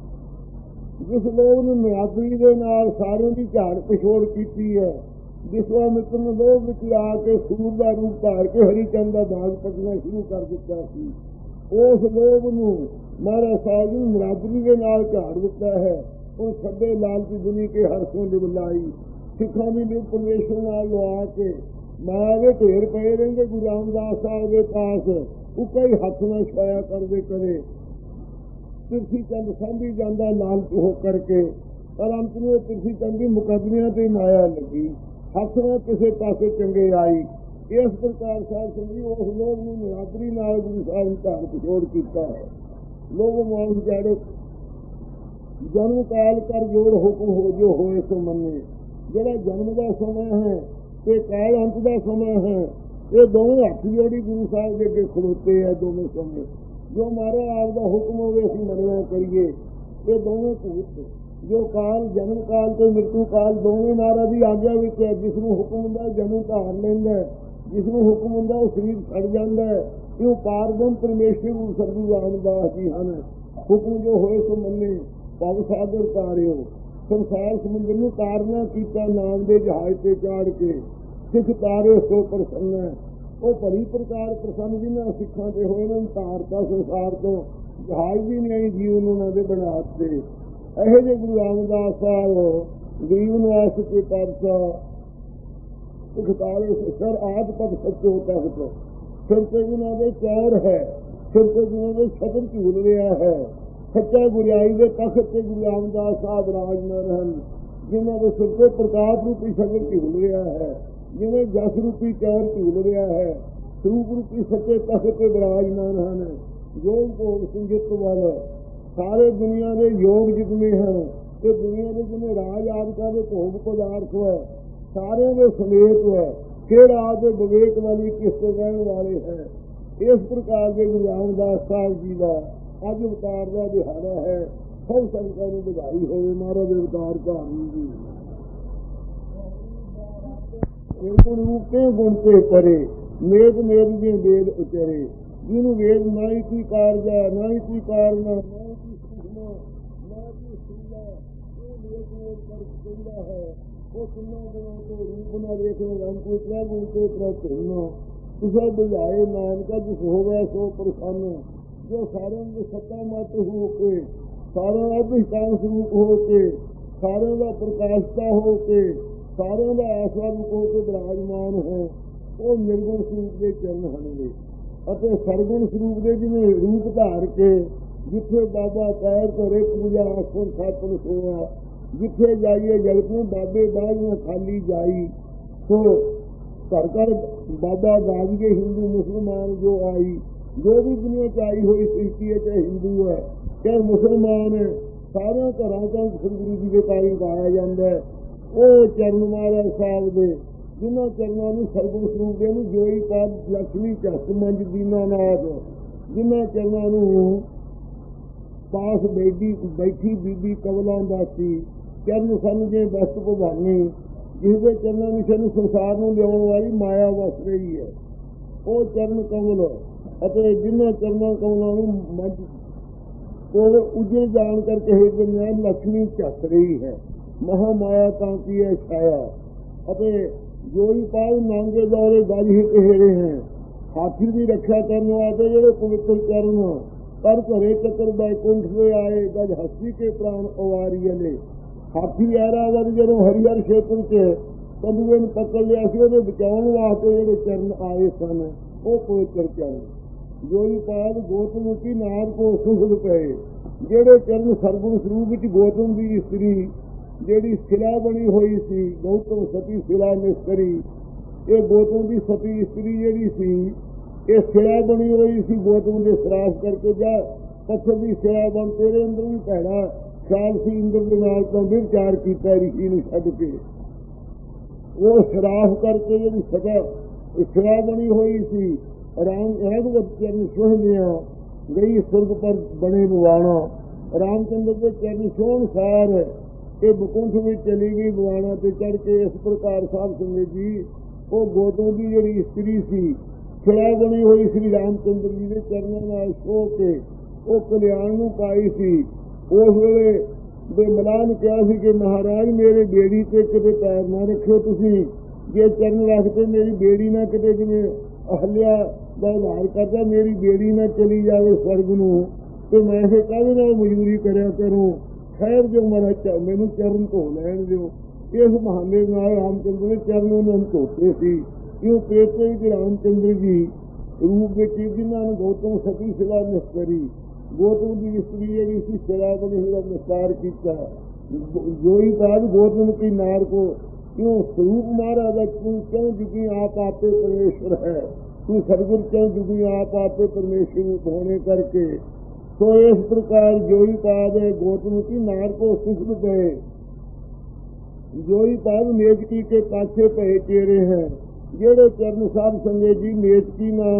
ਜਿਸ ਲੋਭ ਨੂੰ ਨਿਆਦਰੀ ਦੇ ਨਾਲ ਸਾਰਿਆਂ ਦੀ ਝਾੜ ਪਿਛੋੜ ਕੀਤੀ ਹੈ। ਵਿਸ਼ਵਾਮਿਤਰ ਨੇ ਲੋਭ ਵਿੱਚ ਆ ਕੇ ਸੂਰ ਦਾ ਰੂਪ ਧਾਰ ਕੇ ਹਰੀਚੰਦ ਦਾ ਦਾਗ ਪੱਟਣਾ ਸ਼ੁਰੂ ਕਰ ਦਿੱਤਾ ਸੀ। ਉਸ ਲੋਭ ਨੂੰ ਮਹਾਰਾਜ ਸਾਹਿਬ ਜੀ ਨਿਰਾਦਰੀ ਦੇ ਨਾਲ ਝਾੜ ਦਿੱਤਾ ਹੈ। ਉਹ ਛੱਡੇ ਲਾਲਚੀ ਦੁਨੀ ਕੇ ਹਰਸੋਂ ਲਿਵਲਾਈ, ਸਿੱਖਾਂ ਦੀ ਲਿਵ ਪਰਮੇਸ਼ਰ ਨਾਲ ਲਵਾ ਕੇ ਮਾਇਆ ਦੇ ਢੇਰ ਪਏ ਰਹਿੰਦੇ ਗੁਰੂ ਰਾਮਦਾਸ ਸਾਹਿਬ ਦੇ ਪਾਸ, ਉਹ ਕਈ ਹੱਥ ਨਾਲ ਛਾਇਆ ਕਰਦੇ ਕਰੇ ਪਿਰਥੀ ਚੰਦ ਸਾਂਭੀ ਜਾਂਦਾ ਲਾਲਚ ਹੋ ਕਰਕੇ, ਪਰ ਅੰਤ ਨੂੰ ਪਿਰਥੀ ਚੰਦ ਦੀ ਮੁਕੱਦਮਿਆਂ ਤੇ ਮਾਇਆ ਲੱਗੀ, ਹੱਥ ਨਾਲ ਕਿਸੇ ਪਾਸੇ ਚੰਗੇ ਆਈ। ਇਸ ਪ੍ਰਕਾਰ ਸਾਧ ਸੰਗਤ ਉਸ ਲੋਭ ਨੂੰ ਨਿਰਾਦਰੀ ਨਾਲ ਗੁਰੂ ਸਾਹਿਬ ਨੇ ਧਾਰ ਪਿਛੋੜ ਕੀਤਾ ਹੈ। ਲੋਭ ਮੋਹ ਜਾੜੋ ਜਨਮ ਕਾਲ ਕਰ ਜੋੜ ਹੁਕਮ ਹੋ ਜੋ ਹੋਏ ਸੋ ਮੰਨੇ, ਜਿਹੜਾ ਜਨਮ ਦਾ ਸਮਾਂ ਹੈ ਤੇ ਕਾਲ ਅੰਤ ਦਾ ਸਮਾਂ ਹੈ, ਇਹ ਦੋਵੇਂ ਹੱਥ ਜੋੜੀ ਗੁਰੂ ਸਾਹਿਬ ਦੇ ਅੱਗੇ ਖਲੋਤੇ ਹੈ। ਦੋਵੇਂ ਸਮੇਂ ਜੋ ਮਹਾਰਾਜ ਆਪ ਦਾ ਹੁਕਮ ਹੋਵੇ ਅਸੀਂ ਮੰਨਿਆ ਕਰੀਏ। ਇਹ ਦੋਵੇਂ ਭੂਤ ਜੋ ਕਾਲ ਜਨਮ ਕਾਲ ਤੇ ਮ੍ਰਿਤੂ ਕਾਲ ਦੋਵੇਂ ਮਹਾਰਾਜ ਦੀ ਆਗਿਆ ਵਿੱਚ ਹੈ। ਜਿਸ ਨੂੰ ਹੁਕਮ ਹੁੰਦਾ ਜਨਮ ਧਾਰ ਲੈਂਦਾ, ਜਿਸ ਨੂੰ ਹੁਕਮ ਹੁੰਦਾ ਉਹ ਸਰੀਰ ਛੱਡ ਜਾਂਦਾ। ਕਿਉਂ ਪਾਰਬ੍ਰਹਮ ਪਰਮੇਸ਼ਰ ਨੂੰ ਸਰਬੂ ਰਾਮਦਾਸ ਜੀ ਹਨ। ਹੁਕਮ ਜੋ ਹੋਏ ਸੋ ਮੰਨੇ, ਭਵ ਸਾਗਰ ਤਾਰਿਓ, ਸੰਸਾਰ ਸਮੁੰਦਰ ਨੂੰ ਤਾਰਨਾ ਕੀਤਾ ਨਾਮ ਦੇ ਜਹਾਜ਼ ਤੇ ਚਾੜ ਕੇ, ਸਿੱਖ ਤਾਰੇ ਸੋ ਪ੍ਰਸੰਨ। ਉਹ ਭਲੀ ਪ੍ਰਕਾਰ ਪ੍ਰਸੰਨ ਜਿਹਨਾਂ ਸਿੱਖਾਂ ਤੇ ਹੋਏ ਨੇ ਤਾਰਤਾ ਸੰਸਾਰ ਤੋਂ, ਜਹਾਜ਼ ਵੀ ਨਹੀਂ ਜੀਵਨ ਉਹਨਾਂ ਦੇ ਬਣਾ ਦਿੱਤੇ। ਇਹੋ ਜਿਹੇ ਗੁਰੂ ਰਾਮਦਾਸ ਸਾਹਿਬ ਗਰੀਬ ਨਿਵਾਸ ਕੇ ਪਾਤਸ਼ਾਹ ਸਰ ਆਦ ਪਦ ਸੱਚੇ ਹੋਤਾ ਹੈ, ਸਿਰ ਤੇ ਜਿਹਨਾਂ ਦੇ ਚੌਰ ਹੈ, ਸਿਰ ਤੇ ਜਿਹਨਾਂ ਦੇ ਛਤਰ ਝੂਲ ਰਿਹਾ ਹੈ, ਸੱਚਾ ਗੁਰਿਆਈ ਦੇ ਤਖਤ ਤੇ ਗੁਰੂ ਰਾਮਦਾਸ ਸਾਹਿਬ ਰਾਜਮਾਨ ਹਨ, ਜਿਨ੍ਹਾਂ ਦੇ ਸਿਰ ਤੇ ਪ੍ਰਕਾਸ਼ ਰੂਪੀ ਛਤਰ ਝੂਲ ਰਿਹਾ ਹੈ, ਜਿਵੇਂ ਜਸ ਰੂਪੀ ਚੌਰ ਝੂਲ ਰਿਹਾ ਹੈ, ਸਰੂਪ ਰੂਪੀ ਸੱਚੇ ਤਖਤ ਤੇ ਵਿਰਾਜਮਾਨ ਹਨ। ਯੋਗ ਭੋਗ ਸੰਗਿਤ ਵਾਲਾ ਸਾਰੇ ਦੁਨੀਆ ਦੇ ਯੋਗ ਜਿਤਨੇ ਹਨ ਤੇ ਦੁਨੀਆ ਦੇ ਜਿੰਨੇ ਰਾਜ ਆਦਿਕਾਂ ਦੇ ਭੋਗ ਪਦਾਰਥ ਹੈ ਸਾਰਿਆਂ ਦੇ ਸਮੇਤ ਹੈ, ਫਿਰ ਆਪਦੇ ਵਿਵੇਕ ਵਾਲੀ ਕਿਸਤੇ ਰਹਿਣ ਵਾਲੇ ਹੈ। ਇਸ ਪ੍ਰਕਾਰ ਦੇ ਗੁਰੂ ਰਾਮਦਾਸ ਸਾਹਿਬ ਜੀ ਦਾ ਅੱਜ ਅਵਤਾਰ ਦਾ ਦਿਹਾੜਾ ਹੈ। ਸਭ ਸੰਗਤਾਂ ਨੂੰ ਵਧਾਈ ਹੋਵੇ ਮਹਾਰਾਜ ਦੇ ਅਵਤਾਰ ਕਹਾਣੀ ਦੀ। ਰੂਪ ਤੇ ਗੁਣ ਤੇ ਪਰੇ ਮੇਦ ਮੇਦ ਦੇ ਵੇਦ ਉਚਰੇ, ਜਿਹਨੂੰ ਵੇਦ ਨਾ ਹੀ ਕੋਈ ਕਾਰਜ ਹੈ ਨਾ ਹੀ ਕੋਈ ਕਾਰਨ ਨਾ ਹੀ ਕੋਈ ਸੂਖਮਾ ਨਾ ਕੋਈ ਸੁਣਦਾ, ਉਹ ਵੇਦ ਮੇਦ ਕਰ ਕਹਿੰਦਾ ਹੈ। ਉਹ ਕਿੰਨਾ ਗੁਣਾਂ ਤੋਂ ਰੂਪ ਨਾ ਵੇਖੋ ਰੰਗ ਕੋਈ ਤਰਾ ਗੁਣ ਤੇ ਤਰਾ ਧੁਨਾ, ਕਿਸੇ ਬੁਝਾਏ ਨਾਨਕਾ ਜਿਸ ਹੋਵੇ ਸੋ ਪ੍ਰਸੰਨ। ਜੋ ਸਾਰਿਆਂ ਦੇ ਸੱਤਾ ਮਤ ਹੋ ਕੇ, ਸਾਰਿਆਂ ਦਾ ਅਧਿਕਾਰ ਸਰੂਪ ਹੋ ਕੇ, ਸਾਰਿਆਂ ਦਾ ਪ੍ਰਕਾਸ਼ਤਾ ਹੋ ਕੇ, ਸਾਰਿਆਂ ਦਾ ਆਸਰਾ ਰੂਪ ਹੋ ਕੇ ਵਿਰਾਜਮਾਨ ਹੈ, ਉਹ ਨਿਰਗੁਣ ਸਰੂਪ ਦੇ ਚਰਨ ਹਨਗੇ। ਅਤੇ ਸਰਗੁਣ ਸਰੂਪ ਦੇ ਜਿਵੇਂ ਰੂਪ ਧਾਰ ਕੇ ਜਿੱਥੇ ਬਾਬਾ ਕਹਿਰ ਕਰੇ ਪੂਜਾ ਆਸਣ ਖਾਤਰ ਸੋਆ, ਜਿੱਥੇ ਜਾਈਏ ਜਗਤ ਨੂੰ ਬਾਬੇ ਬਾਝੀਆਂ ਖਾਲੀ ਜਾਈ। ਸੋ ਘਰ ਘਰ ਬਾਬਾ ਗਾਜੀਏ ਹਿੰਦੂ ਮੁਸਲਮਾਨ ਜੋ ਆਈ, ਜੋ ਵੀ ਦੁਨੀਆ ਚ ਆਈ ਹੋਈ ਸ੍ਰਿਸ਼ਟੀ ਹੈ, ਚਾਹੇ ਹਿੰਦੂ ਹੈ ਚਾਹੇ ਮੁਸਲਮਾਨ ਹੈ, ਸਾਰਿਆਂ ਘਰਾਂ ਤੋਂ ਸ੍ਰੀ ਗੁਰੂ ਜੀ ਦੇ ਪਾਣੀ ਪਾਇਆ ਜਾਂਦਾ। ਉਹ ਚਰਨ ਮਹਾਰਾਜ ਸਾਹਿਬ ਦੇ ਜਿਨ੍ਹਾਂ ਚਰਨਾਂ ਨੂੰ ਸਰਗੁਣ ਸਰੂਪ ਦੇ ਨੂੰ ਜੋਈ ਪਾਦ ਲక్ష్ਮੀ ਝੱਟ ਮੰਜ ਦੀਨਾਨਾਥ, ਜਿਨ੍ਹਾਂ ਚਰਨਾਂ ਨੂੰ ਪਾਸ ਬੈਠੀ ਬੀਬੀ ਕਮਲਾਂ ਦਾਸੀ ਚਰਨ ਸਮਝੇ ਬਸਤ ਭਵਾਨੀ, ਜਿਸਦੇ ਚਰਨਾਂ ਵਿੱਚ ਸਾਨੂੰ ਸੰਸਾਰ ਨੂੰ ਲਿਆਉਣ ਵਾਲੀ ਮਾਇਆ ਵਸ ਰਹੀ ਹੈ। ਉਹ ਚਰਨ ਕਮਲ ਅਤੇ ਜਿਨ੍ਹਾਂ ਚਰਨਾਂ ਕਮਲਾਂ ਨੂੰ ਮੰਜ ਕੋਲ ਉਜੜ ਜਾਣ ਕਰਕੇ ਹਿਰਦੇ ਨਾਲ ਲక్ష్ਮੀ ਝੱਕ ਰਹੀ ਹੈ। ਮਹਾਮਾਇਆ ਤਾਂ ਕੀ ਹੈ ਛਾਇਆ ਅਤੇ ਜੋਈ ਪਾਲ ਨਾਂਗੇ ਦੌਰੇ ਗਜ ਹਿੱਟ ਹੇਰੇ ਹੈ। ਹਾਥੀ ਦੀ ਰੱਖਿਆ ਕਰਨ ਵਾਸਤੇ ਜਿਹੜੇ ਪਵਿੱਤਰ ਚਰਨ ਪਰ ਘਰੇ ਚੱਕਰ ਬੈਕੁੰਠ ਦੇ ਆਏ ਗਜ ਹਸਤੀ ਕੇ ਪ੍ਰਾਣ ਅਵਾਰੀਏ ਨੇ। ਹਾਥੀ ਐਰਾਵਤ ਜਦੋਂ ਹਰੀਹਰ ਖੇਤਰ 'ਚ ਕਦੂਏ ਨੂੰ ਪਕੜ ਲਿਆ ਸੀ, ਉਹਦੇ ਬਚਾਉਣ ਵਾਸਤੇ ਜਿਹੜੇ ਚਰਨ ਆਏ ਸਨ ਉਹ ਪਵਿੱਤਰ ਚਰਨ। ਜੋਈ ਪਾਦ ਗੌਤਮ ਕੀ ਨਾਰ ਕੋ ਸੁਖਦ ਪਏ, ਜਿਹੜੇ ਚਰਨ ਸਰਗੁਣ ਸਰੂਪ ਵਿੱਚ ਗੌਤਮ ਦੀ ਇਸਤਰੀ ਜਿਹੜੀ ਸਿਲਾ ਬਣੀ ਹੋਈ ਸੀ, ਗੌਤਮ ਸਤੀ ਸਿਲਾ ਮਿਸਤਰੀ, ਇਹ ਗੌਤਮ ਦੀ ਸਤੀ ਇਸਤਰੀ ਜਿਹੜੀ ਸੀ ਇਹ ਸਿਲਾ ਬਣੀ ਹੋਈ ਸੀ ਗੌਤਮ ਦੇ ਸ਼ਰਾਪ ਕਰਕੇ। ਜਾ ਪੱਥਰ ਦੀ ਸਿਲਾ ਬਣ ਤੇਰੇ ਅੰਦਰ ਵੀ ਭੈੜਾ ਖਿਆਲ ਸੀ, ਇੰਦਰ ਦੇ ਨਾਲ ਤਾਂ ਵਿਚਾਰ ਕੀਤਾ ਰਿਸ਼ੀ ਨੂੰ ਛੱਡ ਕੇ, ਉਹ ਸ਼ਰਾਪ ਕਰਕੇ ਜਿਹੜੀ ਸਦਾ ਸਿਲਾ ਬਣੀ ਹੋਈ ਸੀ। ਰਾਮ ਰਘੁਵਤ ਚਰਨ ਸੁਹਣਿਆ ਗਈ ਸੁਰਗ ਪਰ ਬਣੇ ਬਵਾਣਾ, ਰਾਮਚੰਦਰ ਦੇ ਚਰਨ ਸੋਹਣ ਸਾਰ ਇਹ ਬਕੁੰਠ ਵਿੱਚ ਚਲੀ ਗਈ ਬਵਾਣਾ ਤੇ ਚੜ ਕੇ। ਇਸ ਪ੍ਰਕਾਰ ਸਾਹਿਬ ਸੰਗਤ ਜੀ ਉਹ ਗੌਤਮ ਦੀ ਜਿਹੜੀ ਇਸਤਰੀ ਸੀ ਸਿਲਾ ਬਣੀ ਹੋਈ ਸ੍ਰੀ ਰਾਮਚੰਦਰ ਜੀ ਦੇ ਚਰਨਾਂ ਨਾਲ ਛੋਹ ਕੇ ਉਹ ਕਲਿਆਣ ਨੂੰ ਪਾਈ ਸੀ। ਉਸ ਵੇਲੇ ਦੇ ਮਲਾਹ ਨੂੰ ਕਿਹਾ ਸੀ ਕਿ ਮਹਾਰਾਜ ਮੇਰੇ ਬੇੜੀ ਤੇ ਕਿਤੇ ਪੈਰ ਨਾ ਰੱਖਿਓ, ਤੁਸੀਂ ਜੇ ਚਰਨ ਰੱਖਦੇ ਮੇਰੀ ਬੇੜੀ ਨਾ ਕਿਤੇ ਜਿਵੇਂ ਅਹਲਿਆ ਦਾ ਉਧਾਰ ਕਰਦਾ ਮੇਰੀ ਬੇੜੀ ਨਾ ਚਲੀ ਜਾਵੇ ਸਵਰਗ ਨੂੰ, ਤੇ ਮੈਂ ਫਿਰ ਕਾਹਦੇ ਨਾਲ ਮਜ਼ਦੂਰੀ ਕਰਿਆ ਕਰੂੰ। ਖੈਰ ਜੋ ਮਹਾਰਾਜ ਮੈਨੂੰ ਚਰਨ ਧੋ ਲੈਣ ਦਿਓ। ਇਸ ਬਹਾਨੇ ਨਾਲ ਰਾਮਚੰਦਰ ਦੇ ਚਰਨ ਉਹਨਾਂ ਨੂੰ ਧੋਤੇ ਸੀ। ਕਿਉਂ ਪੇਤੇ ਵਿੱਚ ਰਾਮਚੰਦਰ ਜੀ ਰੂਪ ਵਿੱਚ ਜਿਨ੍ਹਾਂ ਨੇ ਗੌਤਮ ਸਤੀ ਸਿਲਾ ਨਿਸਤਰੀ ਗੌਤਮ ਦੀ ਇਸਤਰੀ ਜਿਹੜੀ ਸੀ ਸਿਲਾ ਬਣੀ ਹੋਈ ਦਾ ਨਿਸਤਾਰ ਕੀਤਾ। ਜੋਈ ਬਾਦ ਗੌਤਮ ਕੀ ਨਾਰ ਕੋ क्यों स्वरूप महाराज तू क्यों जुगी आप आपे परमेश्वर है, तू सदगुरु क्यों जुगी आप आपे परमेश्वर होने करके। तो इस प्रकार जोई पाद गौतम की नार को सुख गए। जोई पाद नेजकी के पाछे पे चेरे हैं, जेड़े चरण साहब संगे जी नेजकी ना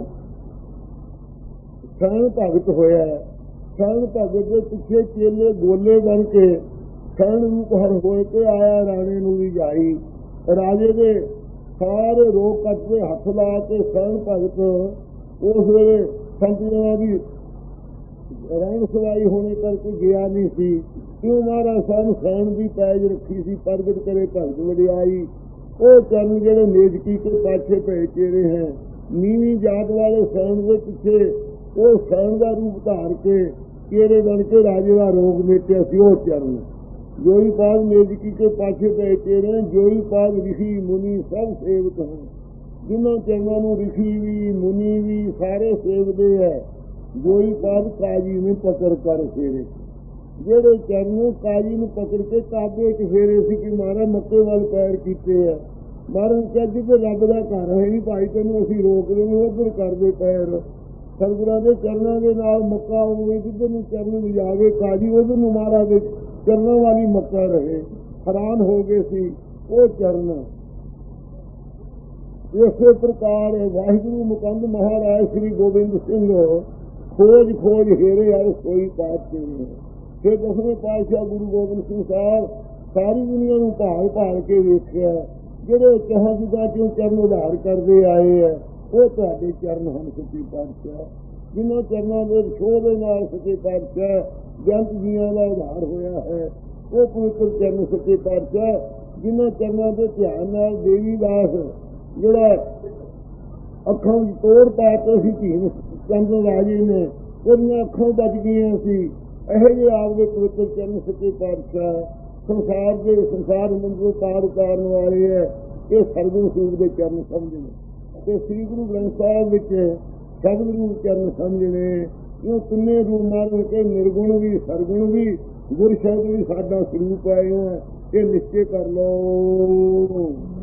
शरण भगत होया। शरण भगत के पिछे चेले गोले बन के शरण रूप हर होए के आया राणे नूं भी जाई। राजे दे सारे रोग कटते हथ ला के शरण भगत उस वेले संतियां भी रहन सवाई होने करके गया नहीं सी। क्यों महाराज साहब शरण की पैज रखी सी, प्रगट करे भगत वडियाई। वो चरण जेड़े नेजकी के पाछे पे चेरे हैं, नीवी जात वाले शरण के पिछे वो शरण का रूप धार के चेरे बन के राजे का रोग मेटिया सी। वो चरण जोई पाद नेजकी के पाछे पे चेरे, जोई पाद ऋषि मुनि सब सेवक हैं। जिन्होंने चरणों में ऋषि भी मुनि भी सारे सेवते है। जोई पाद काजी ने पकड़ कर फेरे, जेड़े चरण काजी ने पकड़ के ताबे च फेरे सी कि महाराज मत्ते वाल पैर कीते है। महाराज कह जिधर रब का घर है नहीं भाई तेन असीं रोक देंगे उधर कर दे पैर। सतगुरां दे चरणों के नाल मक्का होवे, जिधर नूं चरण लिजावे काजी उधर नूं महाराज दे चरणों वाली मक्का रहे। हैरान हो गए सी वो चरण। इसे प्रकार वाहिगुरु मुकंद महाराज श्री गोबिंद सिंह खोज खोज हेरे आए सोई पात के। फिर 10वें पातशाह गुरु गोबिंद सिंह साहब सारी दुनिया को भाल भाल के वेख्या, जेड़े कहा जुदा क्यों चरण उधार करते आए है वो तुहाडे चरण हैं सच्चे पातशाह। जिन्होंने चरणों के छोह के नाल सच्चे पातशाह जंत जियां का उधार होया है। वो पवित्र चरण सच्चे पातशाह जिन्होंने चरणों के ध्यान नाल देवी दास जोड़ा अखों तोड़ पाते सी धीम चंद राजे ने उन्हें अखों बच गई सी। यह जे आपके पवित्र चरण सच्चे पातशाह संसार के संसार मंदिरों पार उतारने वाले है। ये सरगुण सूख के चरण समझने ते श्री गुरु ग्रंथ साहिब विच सतगुरु चरण समझने। यूं तिन्ने रूप मार के निर्गुण भी सरगुण भी गुर शब्द भी साडा स्वरूप है। ये निश्चय कर लो।